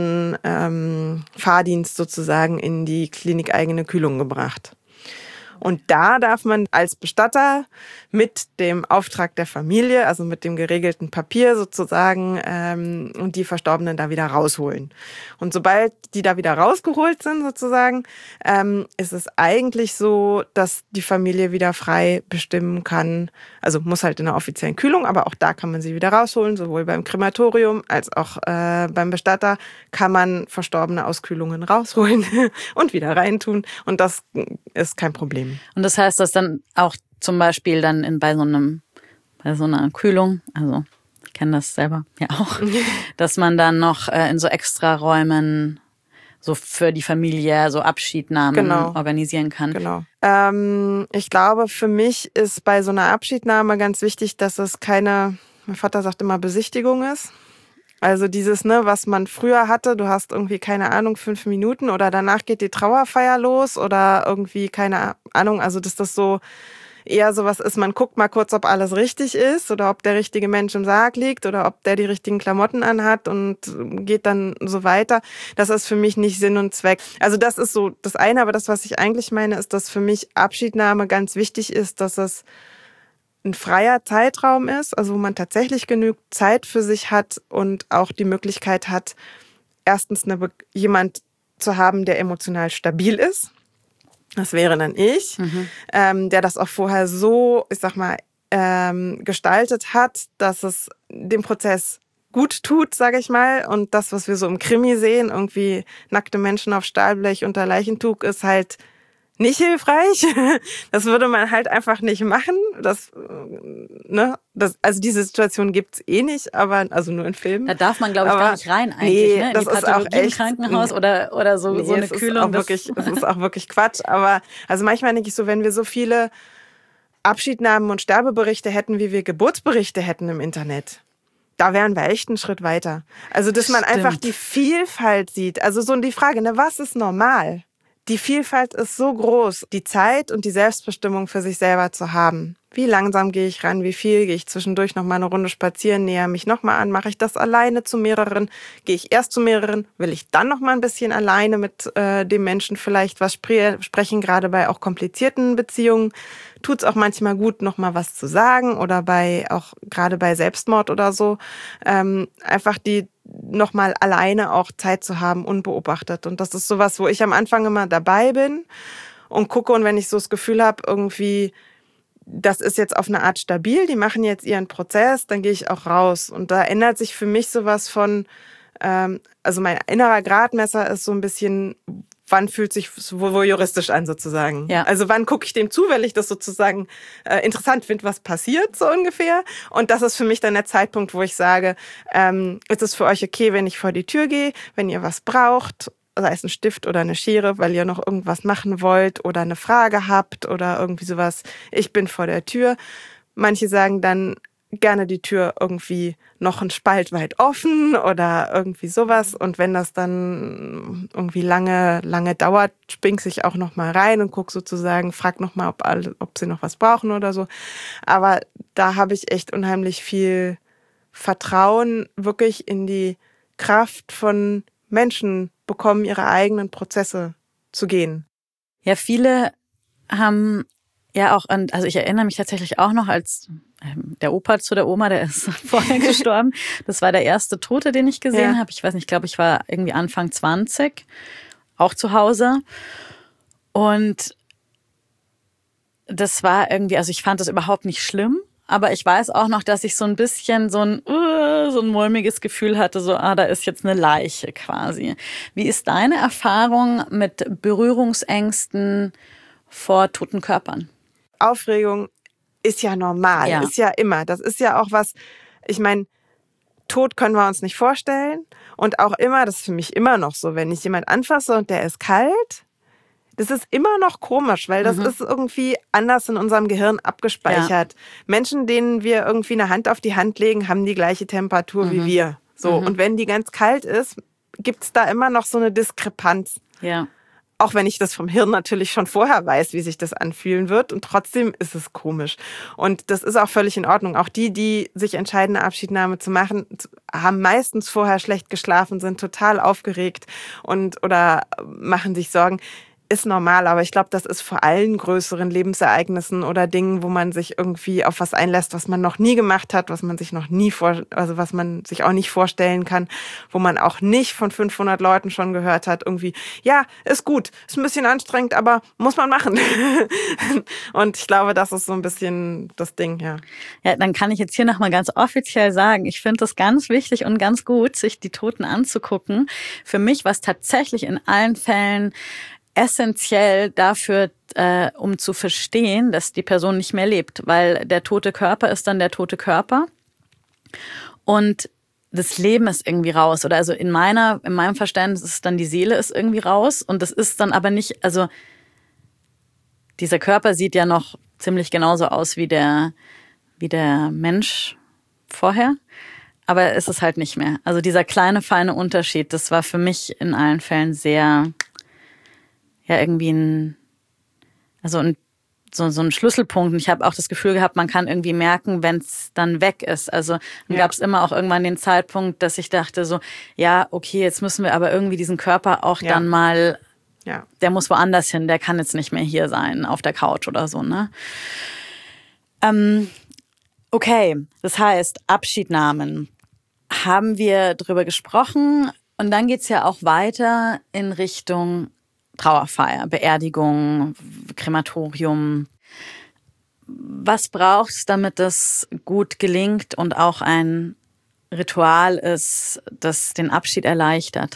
internen Fahrdienst sozusagen in die klinikeigene Kühlung gebracht. Und da darf man als Bestatter mit dem Auftrag der Familie, also mit dem geregelten Papier sozusagen, und die Verstorbenen da wieder rausholen. Und sobald die da wieder rausgeholt sind sozusagen, ist es eigentlich so, dass die Familie wieder frei bestimmen kann. Also muss halt in der offiziellen Kühlung, aber auch da kann man sie wieder rausholen. Sowohl beim Krematorium als auch beim Bestatter kann man Verstorbene aus Kühlungen rausholen und wieder reintun. Und das ist kein Problem. Und das heißt, dass dann auch zum Beispiel dann bei so einer Kühlung, also ich kenne das selber ja auch, dass man dann noch in so Extraräumen so für die Familie so Abschiednahmen organisieren kann. Genau. Ich glaube, für mich ist bei so einer Abschiednahme ganz wichtig, dass es keine, mein Vater sagt immer, Besichtigung ist. Also dieses, was man früher hatte, du hast irgendwie, keine Ahnung, 5 Minuten oder danach geht die Trauerfeier los oder irgendwie, keine Ahnung, also dass das so eher sowas ist, man guckt mal kurz, ob alles richtig ist oder ob der richtige Mensch im Sarg liegt oder ob der die richtigen Klamotten anhat und geht dann so weiter. Das ist für mich nicht Sinn und Zweck. Also das ist so das eine, aber das, was ich eigentlich meine, ist, dass für mich Abschiednahme ganz wichtig ist, dass es ein freier Zeitraum ist, also wo man tatsächlich genug Zeit für sich hat und auch die Möglichkeit hat, erstens jemand zu haben, der emotional stabil ist. Das wäre dann ich, der das auch vorher so, ich sag mal, gestaltet hat, dass es dem Prozess gut tut, sage ich mal. Und das, was wir so im Krimi sehen, irgendwie nackte Menschen auf Stahlblech unter Leichentuch, ist halt nicht hilfreich. Das würde man halt einfach nicht machen. Also diese Situation gibt's eh nicht, aber also nur in Filmen. Da darf man, glaube ich, gar nicht rein eigentlich, in das die Pathologie im Krankenhaus oder so eine Kühlung. Es ist auch wirklich Quatsch. Aber also manchmal denke ich so, wenn wir so viele Abschiednahmen und Sterbeberichte hätten, wie wir Geburtsberichte hätten im Internet, da wären wir echt einen Schritt weiter. Also dass man einfach die Vielfalt sieht. Also so die Frage, was ist normal? Die Vielfalt ist so groß, die Zeit und die Selbstbestimmung für sich selber zu haben. Wie langsam gehe ich ran, wie viel gehe ich zwischendurch noch mal eine Runde spazieren, näher mich noch mal an, mache ich das alleine zu mehreren, gehe ich erst zu mehreren, will ich dann noch mal ein bisschen alleine mit dem Menschen vielleicht was sprechen, gerade bei auch komplizierten Beziehungen. Tut's auch manchmal gut, noch mal was zu sagen oder gerade bei Selbstmord oder so, einfach die noch mal alleine auch Zeit zu haben, unbeobachtet. Und das ist sowas, wo ich am Anfang immer dabei bin und gucke und wenn ich so das Gefühl habe, irgendwie das ist jetzt auf eine Art stabil, die machen jetzt ihren Prozess, dann gehe ich auch raus. Und da ändert sich für mich sowas von, also mein innerer Gradmesser ist so ein bisschen, wann fühlt sich wohl juristisch an sozusagen. Ja. Also wann gucke ich dem zu, weil ich das sozusagen interessant finde, was passiert so ungefähr. Und das ist für mich dann der Zeitpunkt, wo ich sage, ist es für euch okay, wenn ich vor die Tür gehe, wenn ihr was braucht, sei es ein Stift oder eine Schere, weil ihr noch irgendwas machen wollt oder eine Frage habt oder irgendwie sowas. Ich bin vor der Tür. Manche sagen dann gerne die Tür irgendwie noch einen Spalt weit offen oder irgendwie sowas. Und wenn das dann irgendwie lange dauert, springst ich auch noch mal rein und guck sozusagen, frag noch mal, ob sie noch was brauchen oder so. Aber da habe ich echt unheimlich viel Vertrauen wirklich in die Kraft von Menschen bekommen, ihre eigenen Prozesse zu gehen. Ja, viele haben ja auch also ich erinnere mich tatsächlich auch noch, als der Opa zu der Oma, der ist vorher gestorben. Das war der erste Tote, den ich gesehen habe. Ich weiß nicht, ich glaube, ich war irgendwie Anfang 20, auch zu Hause. Und das war irgendwie, also ich fand das überhaupt nicht schlimm. Aber ich weiß auch noch, dass ich so ein bisschen so ein mulmiges Gefühl hatte, so, da ist jetzt eine Leiche quasi. Wie ist deine Erfahrung mit Berührungsängsten vor toten Körpern? Aufregung ist ja normal, ist ja immer. Das ist ja auch was, ich meine, Tod können wir uns nicht vorstellen. Und auch immer, das ist für mich immer noch so, wenn ich jemand anfasse und der ist kalt, das ist immer noch komisch, weil das ist irgendwie anders in unserem Gehirn abgespeichert. Ja. Menschen, denen wir irgendwie eine Hand auf die Hand legen, haben die gleiche Temperatur wie wir. So. Und wenn die ganz kalt ist, gibt's da immer noch so eine Diskrepanz. Ja. Auch wenn ich das vom Hirn natürlich schon vorher weiß, wie sich das anfühlen wird. Und trotzdem ist es komisch. Und das ist auch völlig in Ordnung. Auch die sich entscheiden, eine Abschiednahme zu machen, haben meistens vorher schlecht geschlafen, sind total aufgeregt oder machen sich Sorgen. Ist normal, aber ich glaube, das ist vor allen größeren Lebensereignissen oder Dingen, wo man sich irgendwie auf was einlässt, was man noch nie gemacht hat, was man sich noch nie was man sich auch nicht vorstellen kann, wo man auch nicht von 500 Leuten schon gehört hat, irgendwie, ja, ist gut, ist ein bisschen anstrengend, aber muss man machen. Und ich glaube, das ist so ein bisschen das Ding, ja. Ja, dann kann ich jetzt hier nochmal ganz offiziell sagen, ich finde es ganz wichtig und ganz gut, sich die Toten anzugucken. Für mich war es tatsächlich in allen Fällen essentiell dafür, um zu verstehen, dass die Person nicht mehr lebt, weil der tote Körper ist dann der tote Körper und das Leben ist irgendwie raus. Oder also in meinem Verständnis ist dann die Seele ist irgendwie raus und das ist dann aber nicht, also dieser Körper sieht ja noch ziemlich genauso aus wie der Mensch vorher. Aber es ist halt nicht mehr. Also dieser kleine, feine Unterschied, das war für mich in allen Fällen sehr irgendwie so ein Schlüsselpunkt. Und ich habe auch das Gefühl gehabt, man kann irgendwie merken, wenn es dann weg ist. Also dann gab es immer auch irgendwann den Zeitpunkt, dass ich dachte so, ja, okay, jetzt müssen wir aber irgendwie diesen Körper auch dann mal, der muss woanders hin, der kann jetzt nicht mehr hier sein, auf der Couch oder so, ne? Okay, das heißt, Abschiednahmen. Haben wir drüber gesprochen und dann geht's ja auch weiter in Richtung Trauerfeier, Beerdigung, Krematorium. Was braucht's, damit das gut gelingt und auch ein Ritual ist, das den Abschied erleichtert?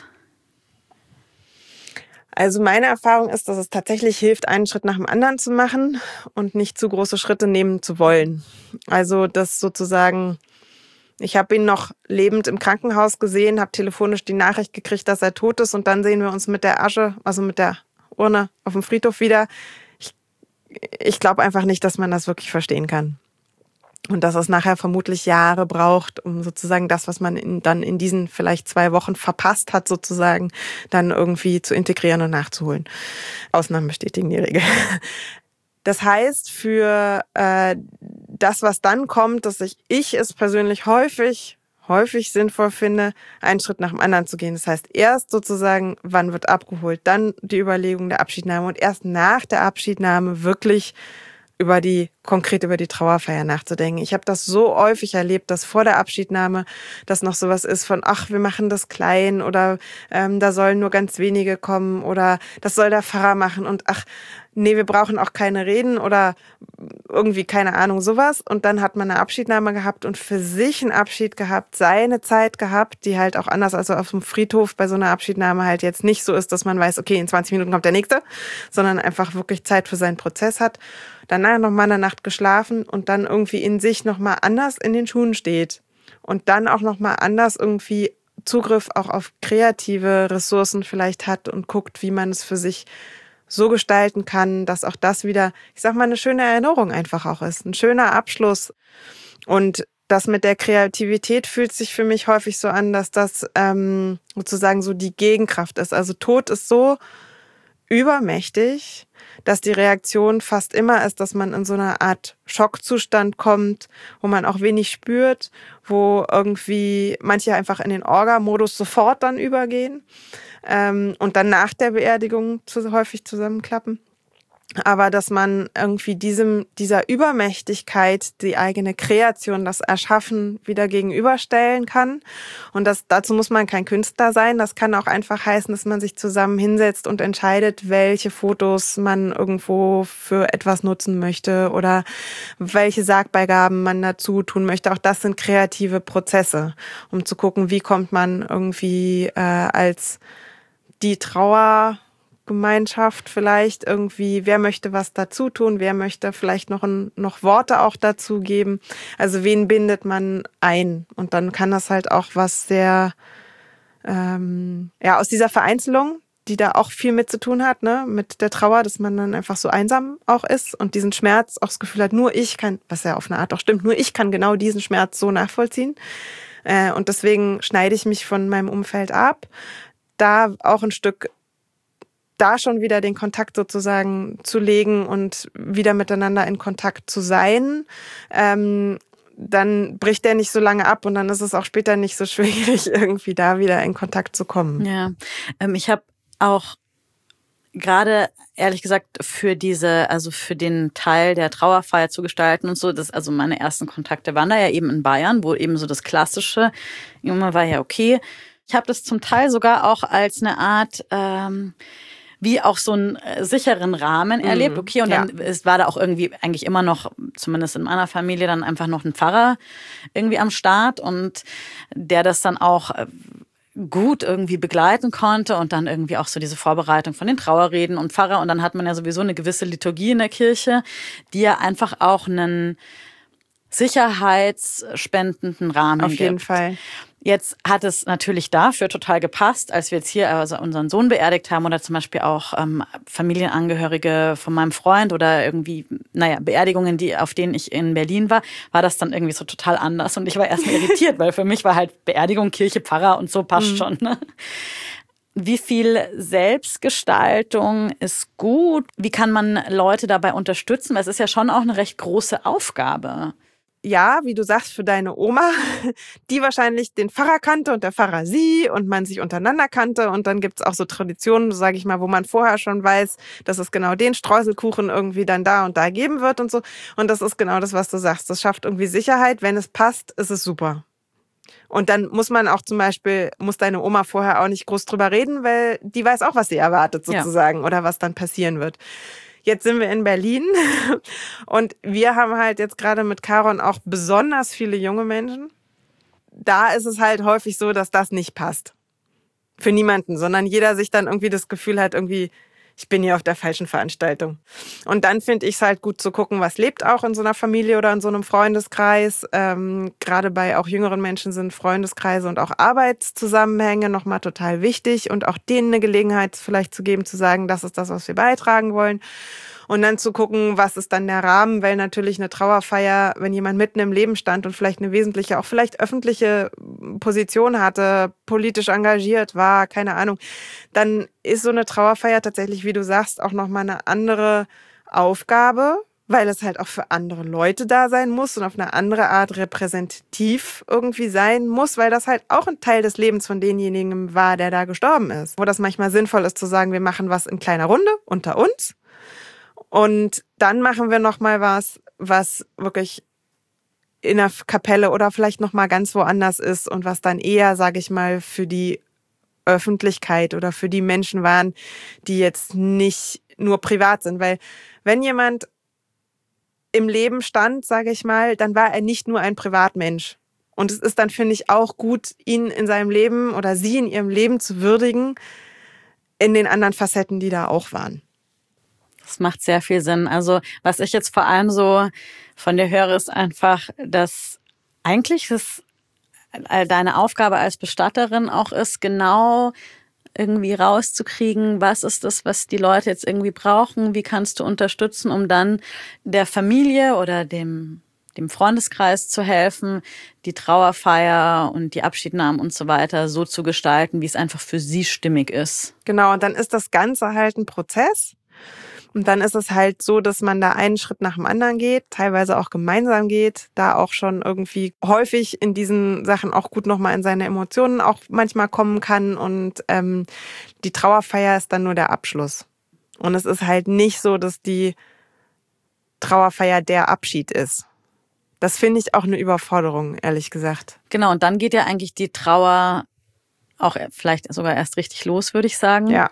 Also meine Erfahrung ist, dass es tatsächlich hilft, einen Schritt nach dem anderen zu machen und nicht zu große Schritte nehmen zu wollen. Also das sozusagen, ich habe ihn noch lebend im Krankenhaus gesehen, habe telefonisch die Nachricht gekriegt, dass er tot ist und dann sehen wir uns mit der Asche, also mit der Urne auf dem Friedhof wieder. Ich glaube einfach nicht, dass man das wirklich verstehen kann. Und dass es nachher vermutlich Jahre braucht, um sozusagen das, was man dann in diesen vielleicht 2 Wochen verpasst hat, sozusagen dann irgendwie zu integrieren und nachzuholen. Ausnahmen bestätigen die Regel. Das heißt, für das, was dann kommt, dass ich es persönlich häufig sinnvoll finde, einen Schritt nach dem anderen zu gehen. Das heißt, erst sozusagen, wann wird abgeholt, dann die Überlegung der Abschiednahme und erst nach der Abschiednahme wirklich konkret über die Trauerfeier nachzudenken. Ich habe das so häufig erlebt, dass vor der Abschiednahme das noch sowas ist von, ach, wir machen das klein oder da sollen nur ganz wenige kommen oder das soll der Pfarrer machen und ach, nee, wir brauchen auch keine Reden oder irgendwie, keine Ahnung, sowas. Und dann hat man eine Abschiednahme gehabt und für sich einen Abschied gehabt, seine Zeit gehabt, die halt auch anders als auf dem Friedhof bei so einer Abschiednahme halt jetzt nicht so ist, dass man weiß, okay, in 20 Minuten kommt der Nächste, sondern einfach wirklich Zeit für seinen Prozess hat. Danach nochmal eine Nacht geschlafen und dann irgendwie in sich nochmal anders in den Schuhen steht. Und dann auch nochmal anders irgendwie Zugriff auch auf kreative Ressourcen vielleicht hat und guckt, wie man es für sich so gestalten kann, dass auch das wieder, ich sag mal, eine schöne Erinnerung einfach auch ist, ein schöner Abschluss. Und das mit der Kreativität fühlt sich für mich häufig so an, dass das sozusagen so die Gegenkraft ist. Also Tod ist so übermächtig, dass die Reaktion fast immer ist, dass man in so eine Art Schockzustand kommt, wo man auch wenig spürt, wo irgendwie manche einfach in den Orga-Modus sofort dann übergehen und dann nach der Beerdigung häufig zusammenklappen. Aber dass man irgendwie dieser Übermächtigkeit die eigene Kreation, das Erschaffen wieder gegenüberstellen kann. Und dazu muss man kein Künstler sein. Das kann auch einfach heißen, dass man sich zusammen hinsetzt und entscheidet, welche Fotos man irgendwo für etwas nutzen möchte oder welche Sargbeigaben man dazu tun möchte. Auch das sind kreative Prozesse, um zu gucken, wie kommt man irgendwie als die Trauergemeinschaft vielleicht irgendwie, wer möchte was dazu tun, wer möchte vielleicht noch Worte auch dazu geben. Also wen bindet man ein? Und dann kann das halt auch was sehr, aus dieser Vereinzelung, die da auch viel mit zu tun hat, ne, mit der Trauer, dass man dann einfach so einsam auch ist und diesen Schmerz auch das Gefühl hat, nur ich kann, was ja auf eine Art auch stimmt, nur ich kann genau diesen Schmerz so nachvollziehen. Und deswegen schneide ich mich von meinem Umfeld ab. Da auch ein Stück, da schon wieder den Kontakt sozusagen zu legen und wieder miteinander in Kontakt zu sein, dann bricht der nicht so lange ab und dann ist es auch später nicht so schwierig, irgendwie da wieder in Kontakt zu kommen. Ja, ich habe auch gerade, ehrlich gesagt, für den Teil der Trauerfeier zu gestalten und so, also meine ersten Kontakte waren da ja eben in Bayern, wo eben so das Klassische, immer war ja okay. Ich habe das zum Teil sogar auch als eine Art, wie auch so einen sicheren Rahmen erlebt. Okay, und dann war da auch irgendwie eigentlich immer noch, zumindest in meiner Familie, dann einfach noch ein Pfarrer irgendwie am Start und der das dann auch gut irgendwie begleiten konnte und dann irgendwie auch so diese Vorbereitung von den Trauerreden und Pfarrer. Und dann hat man ja sowieso eine gewisse Liturgie in der Kirche, die ja einfach auch einen sicherheitsspendenden Rahmen gibt. Auf jeden Fall. Jetzt hat es natürlich dafür total gepasst, als wir jetzt hier unseren Sohn beerdigt haben oder zum Beispiel auch Familienangehörige von meinem Freund oder irgendwie, Beerdigungen, auf denen ich in Berlin war das dann irgendwie so total anders. Und ich war erstmal irritiert, weil für mich war halt Beerdigung, Kirche, Pfarrer und so passt schon. Ne? Wie viel Selbstgestaltung ist gut? Wie kann man Leute dabei unterstützen? Weil es ist ja schon auch eine recht große Aufgabe. Ja, wie du sagst, für deine Oma, die wahrscheinlich den Pfarrer kannte und der Pfarrer sie und man sich untereinander kannte. Und dann gibt's auch so Traditionen, sage ich mal, wo man vorher schon weiß, dass es genau den Streuselkuchen irgendwie dann da und da geben wird und so. Und das ist genau das, was du sagst. Das schafft irgendwie Sicherheit. Wenn es passt, ist es super. Und dann muss man auch zum Beispiel, muss deine Oma vorher auch nicht groß drüber reden, weil die weiß auch, was sie erwartet sozusagen oder was dann passieren wird. Jetzt sind wir in Berlin und wir haben halt jetzt gerade mit Caron auch besonders viele junge Menschen. Da ist es halt häufig so, dass das nicht passt. Für niemanden, sondern jeder sich dann irgendwie das Gefühl hat, irgendwie, ich bin hier auf der falschen Veranstaltung. Und dann finde ich es halt gut zu gucken, was lebt auch in so einer Familie oder in so einem Freundeskreis. Gerade bei auch jüngeren Menschen sind Freundeskreise und auch Arbeitszusammenhänge nochmal total wichtig und auch denen eine Gelegenheit vielleicht zu geben, zu sagen, das ist das, was wir beitragen wollen. Und dann zu gucken, was ist dann der Rahmen, weil natürlich eine Trauerfeier, wenn jemand mitten im Leben stand und vielleicht eine wesentliche, auch vielleicht öffentliche Position hatte, politisch engagiert war, keine Ahnung, dann ist so eine Trauerfeier tatsächlich, wie du sagst, auch nochmal eine andere Aufgabe, weil es halt auch für andere Leute da sein muss und auf eine andere Art repräsentativ irgendwie sein muss, weil das halt auch ein Teil des Lebens von denjenigen war, der da gestorben ist. Wo das manchmal sinnvoll ist zu sagen, wir machen was in kleiner Runde unter uns. Und dann machen wir noch mal was wirklich in der Kapelle oder vielleicht noch mal ganz woanders ist und was dann eher, sage ich mal, für die Öffentlichkeit oder für die Menschen waren, die jetzt nicht nur privat sind. Weil wenn jemand im Leben stand, sage ich mal, dann war er nicht nur ein Privatmensch. Und es ist dann, finde ich, auch gut, ihn in seinem Leben oder sie in ihrem Leben zu würdigen, in den anderen Facetten, die da auch waren. Das macht sehr viel Sinn. Also was ich jetzt vor allem so von dir höre, ist einfach, dass eigentlich das deine Aufgabe als Bestatterin auch ist, genau irgendwie rauszukriegen, was ist das, was die Leute jetzt irgendwie brauchen, wie kannst du unterstützen, um dann der Familie oder dem Freundeskreis zu helfen, die Trauerfeier und die Abschiednahmen und so weiter so zu gestalten, wie es einfach für sie stimmig ist. Genau, und dann ist das Ganze halt ein Prozess. Und dann ist es halt so, dass man da einen Schritt nach dem anderen geht, teilweise auch gemeinsam geht, da auch schon irgendwie häufig in diesen Sachen auch gut nochmal in seine Emotionen auch manchmal kommen kann. Und die Trauerfeier ist dann nur der Abschluss. Und es ist halt nicht so, dass die Trauerfeier der Abschied ist. Das finde ich auch eine Überforderung, ehrlich gesagt. Genau, und dann geht ja eigentlich die Trauer auch vielleicht sogar erst richtig los, würde ich sagen. Ja.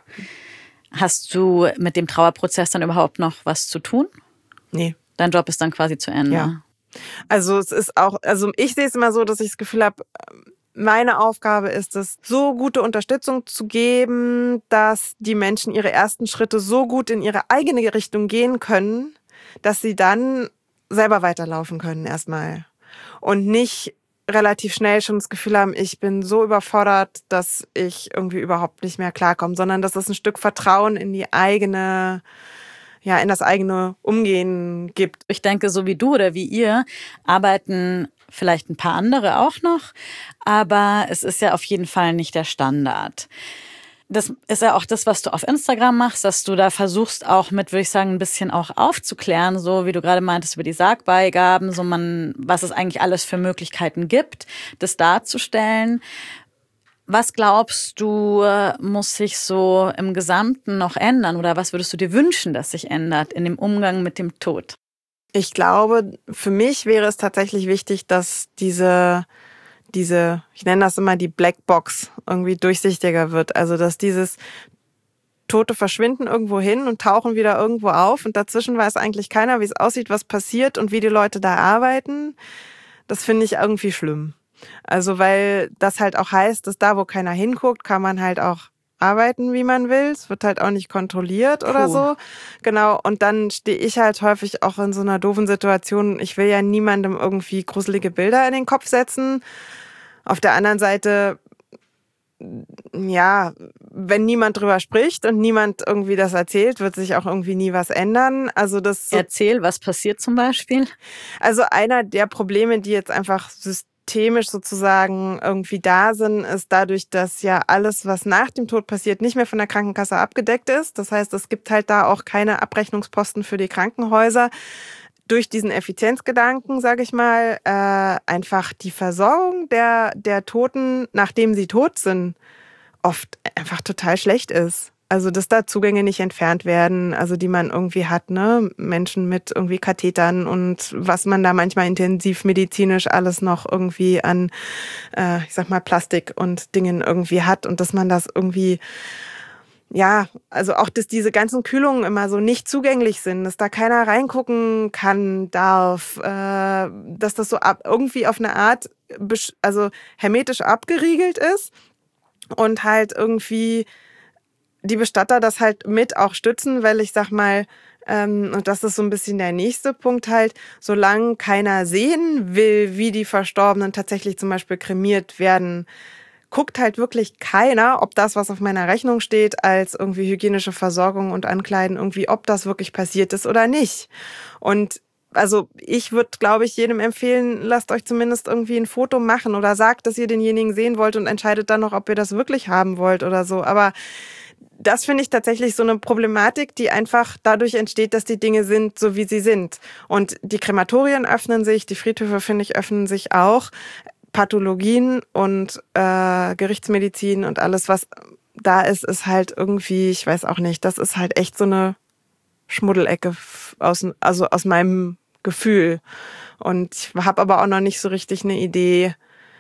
Hast du mit dem Trauerprozess dann überhaupt noch was zu tun? Nee. Dein Job ist dann quasi zu Ende. Ja. Also es ist auch, also ich sehe es immer so, dass ich das Gefühl habe, meine Aufgabe ist es, so gute Unterstützung zu geben, dass die Menschen ihre ersten Schritte so gut in ihre eigene Richtung gehen können, dass sie dann selber weiterlaufen können erstmal. Und nicht relativ schnell schon das Gefühl haben, ich bin so überfordert, dass ich irgendwie überhaupt nicht mehr klarkomme, sondern dass es ein Stück Vertrauen in die eigene, ja, in das eigene Umgehen gibt. Ich denke, so wie du oder wie ihr arbeiten vielleicht ein paar andere auch noch, aber es ist ja auf jeden Fall nicht der Standard. Das ist ja auch das, was du auf Instagram machst, dass du da versuchst auch mit, würde ich sagen, ein bisschen auch aufzuklären, so wie du gerade meintest über die Sargbeigaben, so was es eigentlich alles für Möglichkeiten gibt, das darzustellen. Was glaubst du, muss sich so im Gesamten noch ändern oder was würdest du dir wünschen, dass sich ändert in dem Umgang mit dem Tod? Ich glaube, für mich wäre es tatsächlich wichtig, dass diese, ich nenne das immer die Blackbox, irgendwie durchsichtiger wird. Also, dass dieses Tote verschwinden irgendwo hin und tauchen wieder irgendwo auf und dazwischen weiß eigentlich keiner, wie es aussieht, was passiert und wie die Leute da arbeiten. Das finde ich irgendwie schlimm. Also, weil das halt auch heißt, dass da, wo keiner hinguckt, kann man halt auch arbeiten, wie man will. Es wird halt auch nicht kontrolliert oder so. Genau. Und dann stehe ich halt häufig auch in so einer doofen Situation. Ich will ja niemandem irgendwie gruselige Bilder in den Kopf setzen. Auf der anderen Seite, ja, wenn niemand drüber spricht und niemand irgendwie das erzählt, wird sich auch irgendwie nie was ändern. Also das so. Erzähl, was passiert zum Beispiel? Also einer der Probleme, die jetzt einfach systemisch sozusagen irgendwie da sind, ist dadurch, dass ja alles, was nach dem Tod passiert, nicht mehr von der Krankenkasse abgedeckt ist. Das heißt, es gibt halt da auch keine Abrechnungsposten für die Krankenhäuser. Durch diesen Effizienzgedanken, sage ich mal, einfach die Versorgung der Toten, nachdem sie tot sind, oft einfach total schlecht ist. Also, dass da Zugänge nicht entfernt werden, also die man irgendwie hat, ne? Menschen mit irgendwie Kathetern und was man da manchmal intensivmedizinisch alles noch irgendwie an, ich sag mal, Plastik und Dingen irgendwie hat und dass man das irgendwie, ja, also auch, dass diese ganzen Kühlungen immer so nicht zugänglich sind, dass da keiner reingucken kann, darf, dass das so irgendwie auf eine Art, also hermetisch abgeriegelt ist und halt irgendwie die Bestatter das halt mit auch stützen, weil ich sag mal, und das ist so ein bisschen der nächste Punkt halt, solange keiner sehen will, wie die Verstorbenen tatsächlich zum Beispiel kremiert werden, guckt halt wirklich keiner, ob das, was auf meiner Rechnung steht, als irgendwie hygienische Versorgung und Ankleiden, irgendwie, ob das wirklich passiert ist oder nicht. Und also ich würde, glaube ich, jedem empfehlen, lasst euch zumindest irgendwie ein Foto machen oder sagt, dass ihr denjenigen sehen wollt und entscheidet dann noch, ob ihr das wirklich haben wollt oder so. Aber das finde ich tatsächlich so eine Problematik, die einfach dadurch entsteht, dass die Dinge sind, so wie sie sind. Und die Krematorien öffnen sich, die Friedhöfe, finde ich, öffnen sich auch. Pathologien und Gerichtsmedizin und alles, was da ist, ist halt irgendwie, ich weiß auch nicht, das ist halt echt so eine Schmuddelecke aus meinem Gefühl. Und ich habe aber auch noch nicht so richtig eine Idee,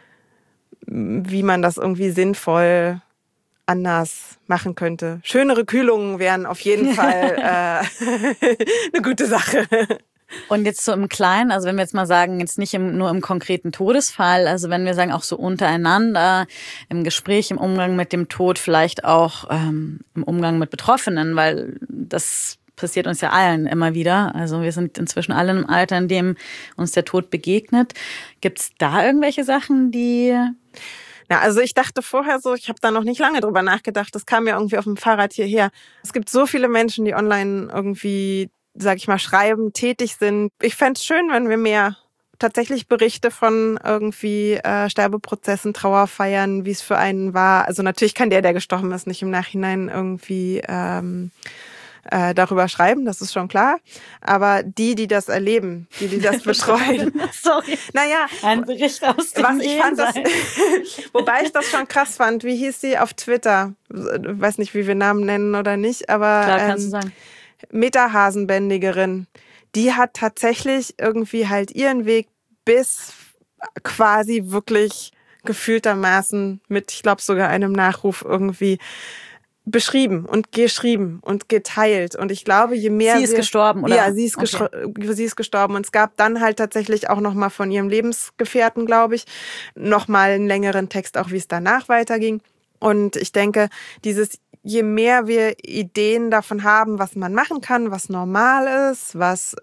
wie man das irgendwie sinnvoll anders machen könnte. Schönere Kühlungen wären auf jeden Fall eine gute Sache. Und jetzt so im Kleinen, also wenn wir jetzt mal sagen, jetzt nicht nur im konkreten Todesfall, also wenn wir sagen auch so untereinander, im Gespräch, im Umgang mit dem Tod, vielleicht auch im Umgang mit Betroffenen, weil das passiert uns ja allen immer wieder. Also wir sind inzwischen alle im Alter, in dem uns der Tod begegnet. Gibt es da irgendwelche Sachen, die... Ja, also ich dachte vorher so, ich habe da noch nicht lange drüber nachgedacht, das kam ja irgendwie auf dem Fahrrad hierher. Es gibt so viele Menschen, die online irgendwie, sag ich mal, schreiben, tätig sind. Ich fände es schön, wenn wir mehr tatsächlich Berichte von irgendwie Sterbeprozessen, Trauerfeiern, wie es für einen war. Also natürlich kann der gestorben ist, nicht im Nachhinein irgendwie darüber schreiben, das ist schon klar. Aber die das erleben, die das betreuen. Sorry. Naja, ein Bericht aus dem was ich fand, wobei ich das schon krass fand. Wie hieß sie auf Twitter? Weiß nicht, wie wir Namen nennen oder nicht, aber klar, kannst du sagen. Metahasenbändigerin. Die hat tatsächlich irgendwie halt ihren Weg bis quasi wirklich gefühltermaßen mit, ich glaube, sogar einem Nachruf irgendwie beschrieben und geschrieben und geteilt. Und ich glaube, je mehr... Sie ist gestorben, oder? Ja, sie ist gestorben. Und es gab dann halt tatsächlich auch nochmal von ihrem Lebensgefährten, glaube ich, nochmal einen längeren Text, auch wie es danach weiterging. Und ich denke, je mehr wir Ideen davon haben, was man machen kann, was normal ist, was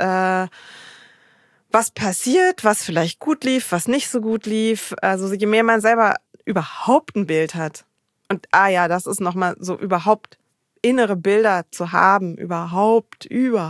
passiert, was vielleicht gut lief, was nicht so gut lief, also je mehr man selber überhaupt ein Bild hat. Und das ist nochmal so überhaupt innere Bilder zu haben, überhaupt.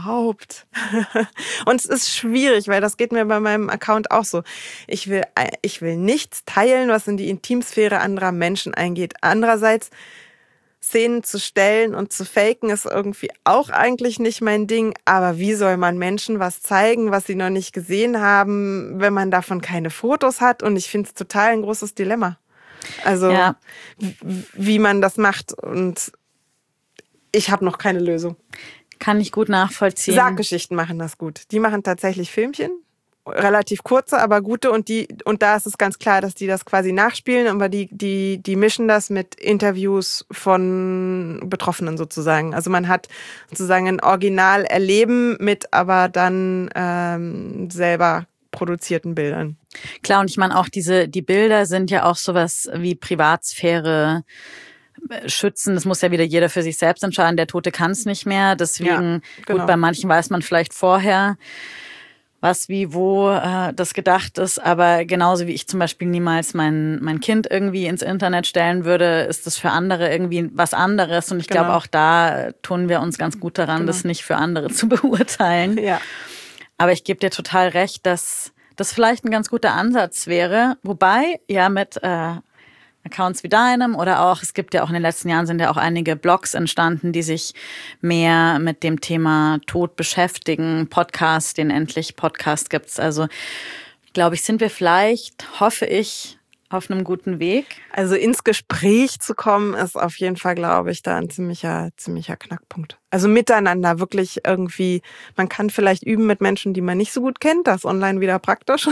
Und es ist schwierig, weil das geht mir bei meinem Account auch so. Ich will nichts teilen, was in die Intimsphäre anderer Menschen eingeht. Andererseits Szenen zu stellen und zu faken ist irgendwie auch eigentlich nicht mein Ding. Aber wie soll man Menschen was zeigen, was sie noch nicht gesehen haben, wenn man davon keine Fotos hat? Und ich finde es total ein großes Dilemma. Also, wie man das macht. Und ich habe noch keine Lösung. Kann ich gut nachvollziehen. Sarggeschichten machen das gut. Die machen tatsächlich Filmchen. Relativ kurze, aber gute. Und da ist es ganz klar, dass die das quasi nachspielen. Aber die mischen das mit Interviews von Betroffenen sozusagen. Also man hat sozusagen ein Original-Erleben mit aber dann selber produzierten Bildern. Klar, und ich meine auch die Bilder sind ja auch sowas wie Privatsphäre schützen. Das muss ja wieder jeder für sich selbst entscheiden. Der Tote kann es nicht mehr. Deswegen, genau. Gut, bei manchen weiß man vielleicht vorher, was, wie, wo das gedacht ist. Aber genauso wie ich zum Beispiel niemals mein Kind irgendwie ins Internet stellen würde, ist das für andere irgendwie was anderes. Und ich glaube, auch da tun wir uns ganz gut daran, das nicht für andere zu beurteilen. Ja. Aber ich gebe dir total recht, dass das vielleicht ein ganz guter Ansatz wäre. Wobei, ja, mit Accounts wie deinem oder auch, es gibt ja auch in den letzten Jahren sind ja auch einige Blogs entstanden, die sich mehr mit dem Thema Tod beschäftigen. Podcast, den endlich Podcast gibt's. Also, glaube ich, sind wir vielleicht, hoffe ich, auf einem guten Weg. Also ins Gespräch zu kommen, ist auf jeden Fall, glaube ich, da ein ziemlicher Knackpunkt. Also miteinander wirklich irgendwie, man kann vielleicht üben mit Menschen, die man nicht so gut kennt, das ist online wieder praktisch,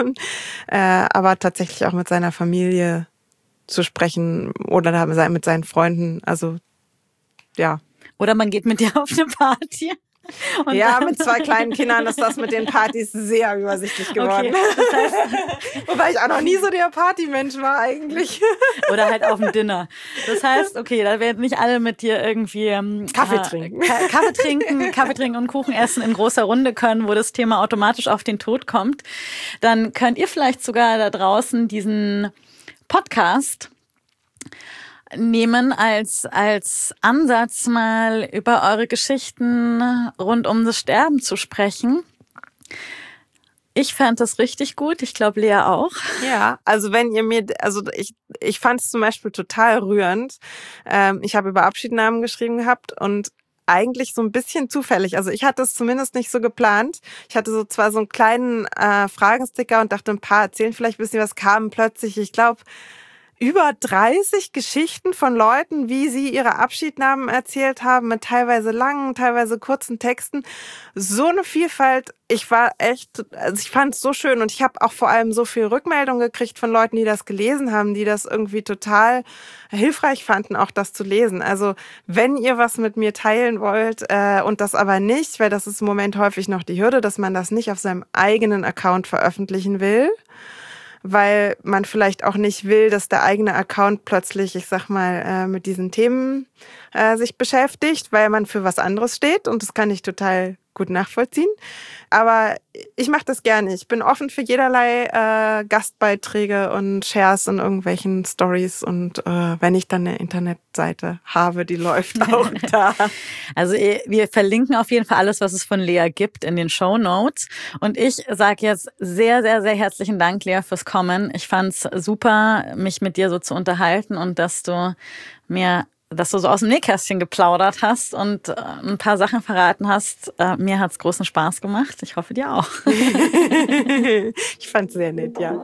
aber tatsächlich auch mit seiner Familie zu sprechen oder mit seinen Freunden, also ja. Oder man geht mit dir auf eine Party. Und ja, mit 2 kleinen Kindern ist das mit den Partys sehr übersichtlich geworden. Okay, das heißt, wobei ich auch noch nie so der Partymensch war eigentlich. Oder halt auf dem Dinner. Das heißt, okay, da werden nicht alle mit dir irgendwie Kaffee trinken. Kaffee trinken und Kuchen essen in großer Runde können, wo das Thema automatisch auf den Tod kommt. Dann könnt ihr vielleicht sogar da draußen diesen Podcast nehmen als Ansatz, mal über eure Geschichten rund um das Sterben zu sprechen. Ich fand das richtig gut. Ich glaube, Lea auch. Ja, also ich fand es zum Beispiel total rührend. Ich habe über Abschiednahmen geschrieben gehabt und eigentlich so ein bisschen zufällig. Also ich hatte es zumindest nicht so geplant. Ich hatte zwar so einen kleinen Fragensticker und dachte, ein paar erzählen vielleicht ein bisschen, was kam plötzlich. Ich glaube, über 30 Geschichten von Leuten, wie sie ihre Abschiednahmen erzählt haben, mit teilweise langen, teilweise kurzen Texten. So eine Vielfalt. Ich fand es so schön und ich habe auch vor allem so viel Rückmeldung gekriegt von Leuten, die das gelesen haben, die das irgendwie total hilfreich fanden, auch das zu lesen. Also wenn ihr was mit mir teilen wollt und das aber nicht, weil das ist im Moment häufig noch die Hürde, dass man das nicht auf seinem eigenen Account veröffentlichen will, weil man vielleicht auch nicht will, dass der eigene Account plötzlich, ich sag mal, mit diesen Themen sich beschäftigt, weil man für was anderes steht und das kann ich total gut nachvollziehen. Aber ich mache das gerne. Ich bin offen für jederlei Gastbeiträge und Shares in irgendwelchen Stories und wenn ich dann eine Internetseite habe, die läuft auch da. Also wir verlinken auf jeden Fall alles, was es von Lea gibt in den Shownotes. Und ich sage jetzt sehr, sehr, sehr herzlichen Dank, Lea, fürs Kommen. Ich fand's super, mich mit dir so zu unterhalten und dass du so aus dem Nähkästchen geplaudert hast und ein paar Sachen verraten hast. Mir hat's großen Spaß gemacht. Ich hoffe, dir auch. Ich fand's sehr nett, ja.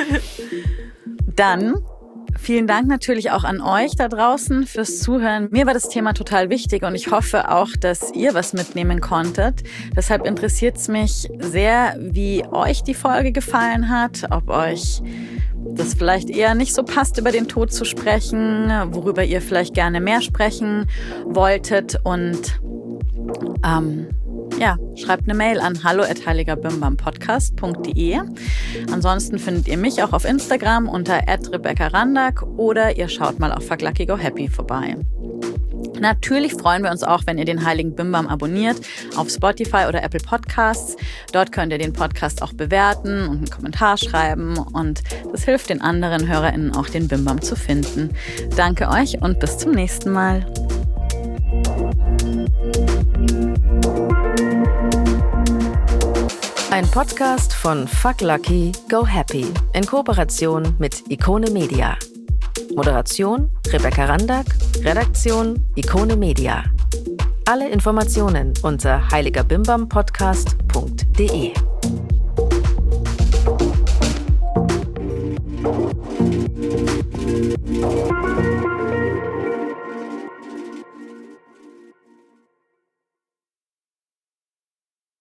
Dann vielen Dank natürlich auch an euch da draußen fürs Zuhören. Mir war das Thema total wichtig und ich hoffe auch, dass ihr was mitnehmen konntet. Deshalb interessiert es mich sehr, wie euch die Folge gefallen hat, ob euch das vielleicht eher nicht so passt, über den Tod zu sprechen, worüber ihr vielleicht gerne mehr sprechen wolltet und schreibt eine Mail an hallo@heiligerbimbampodcast.de. Ansonsten findet ihr mich auch auf Instagram unter @rebecca-randack oder ihr schaut mal auf Fuck Lucky Go Happy vorbei. Natürlich freuen wir uns auch, wenn ihr den Heiligen Bimbam abonniert auf Spotify oder Apple Podcasts. Dort könnt ihr den Podcast auch bewerten und einen Kommentar schreiben und das hilft den anderen HörerInnen auch, den Bimbam zu finden. Danke euch und bis zum nächsten Mal. Ein Podcast von Fuck Lucky Go Happy in Kooperation mit Ikone Media. Moderation Rebecca Randack, Redaktion Ikone Media. Alle Informationen unter heiligerbimbampodcast.de.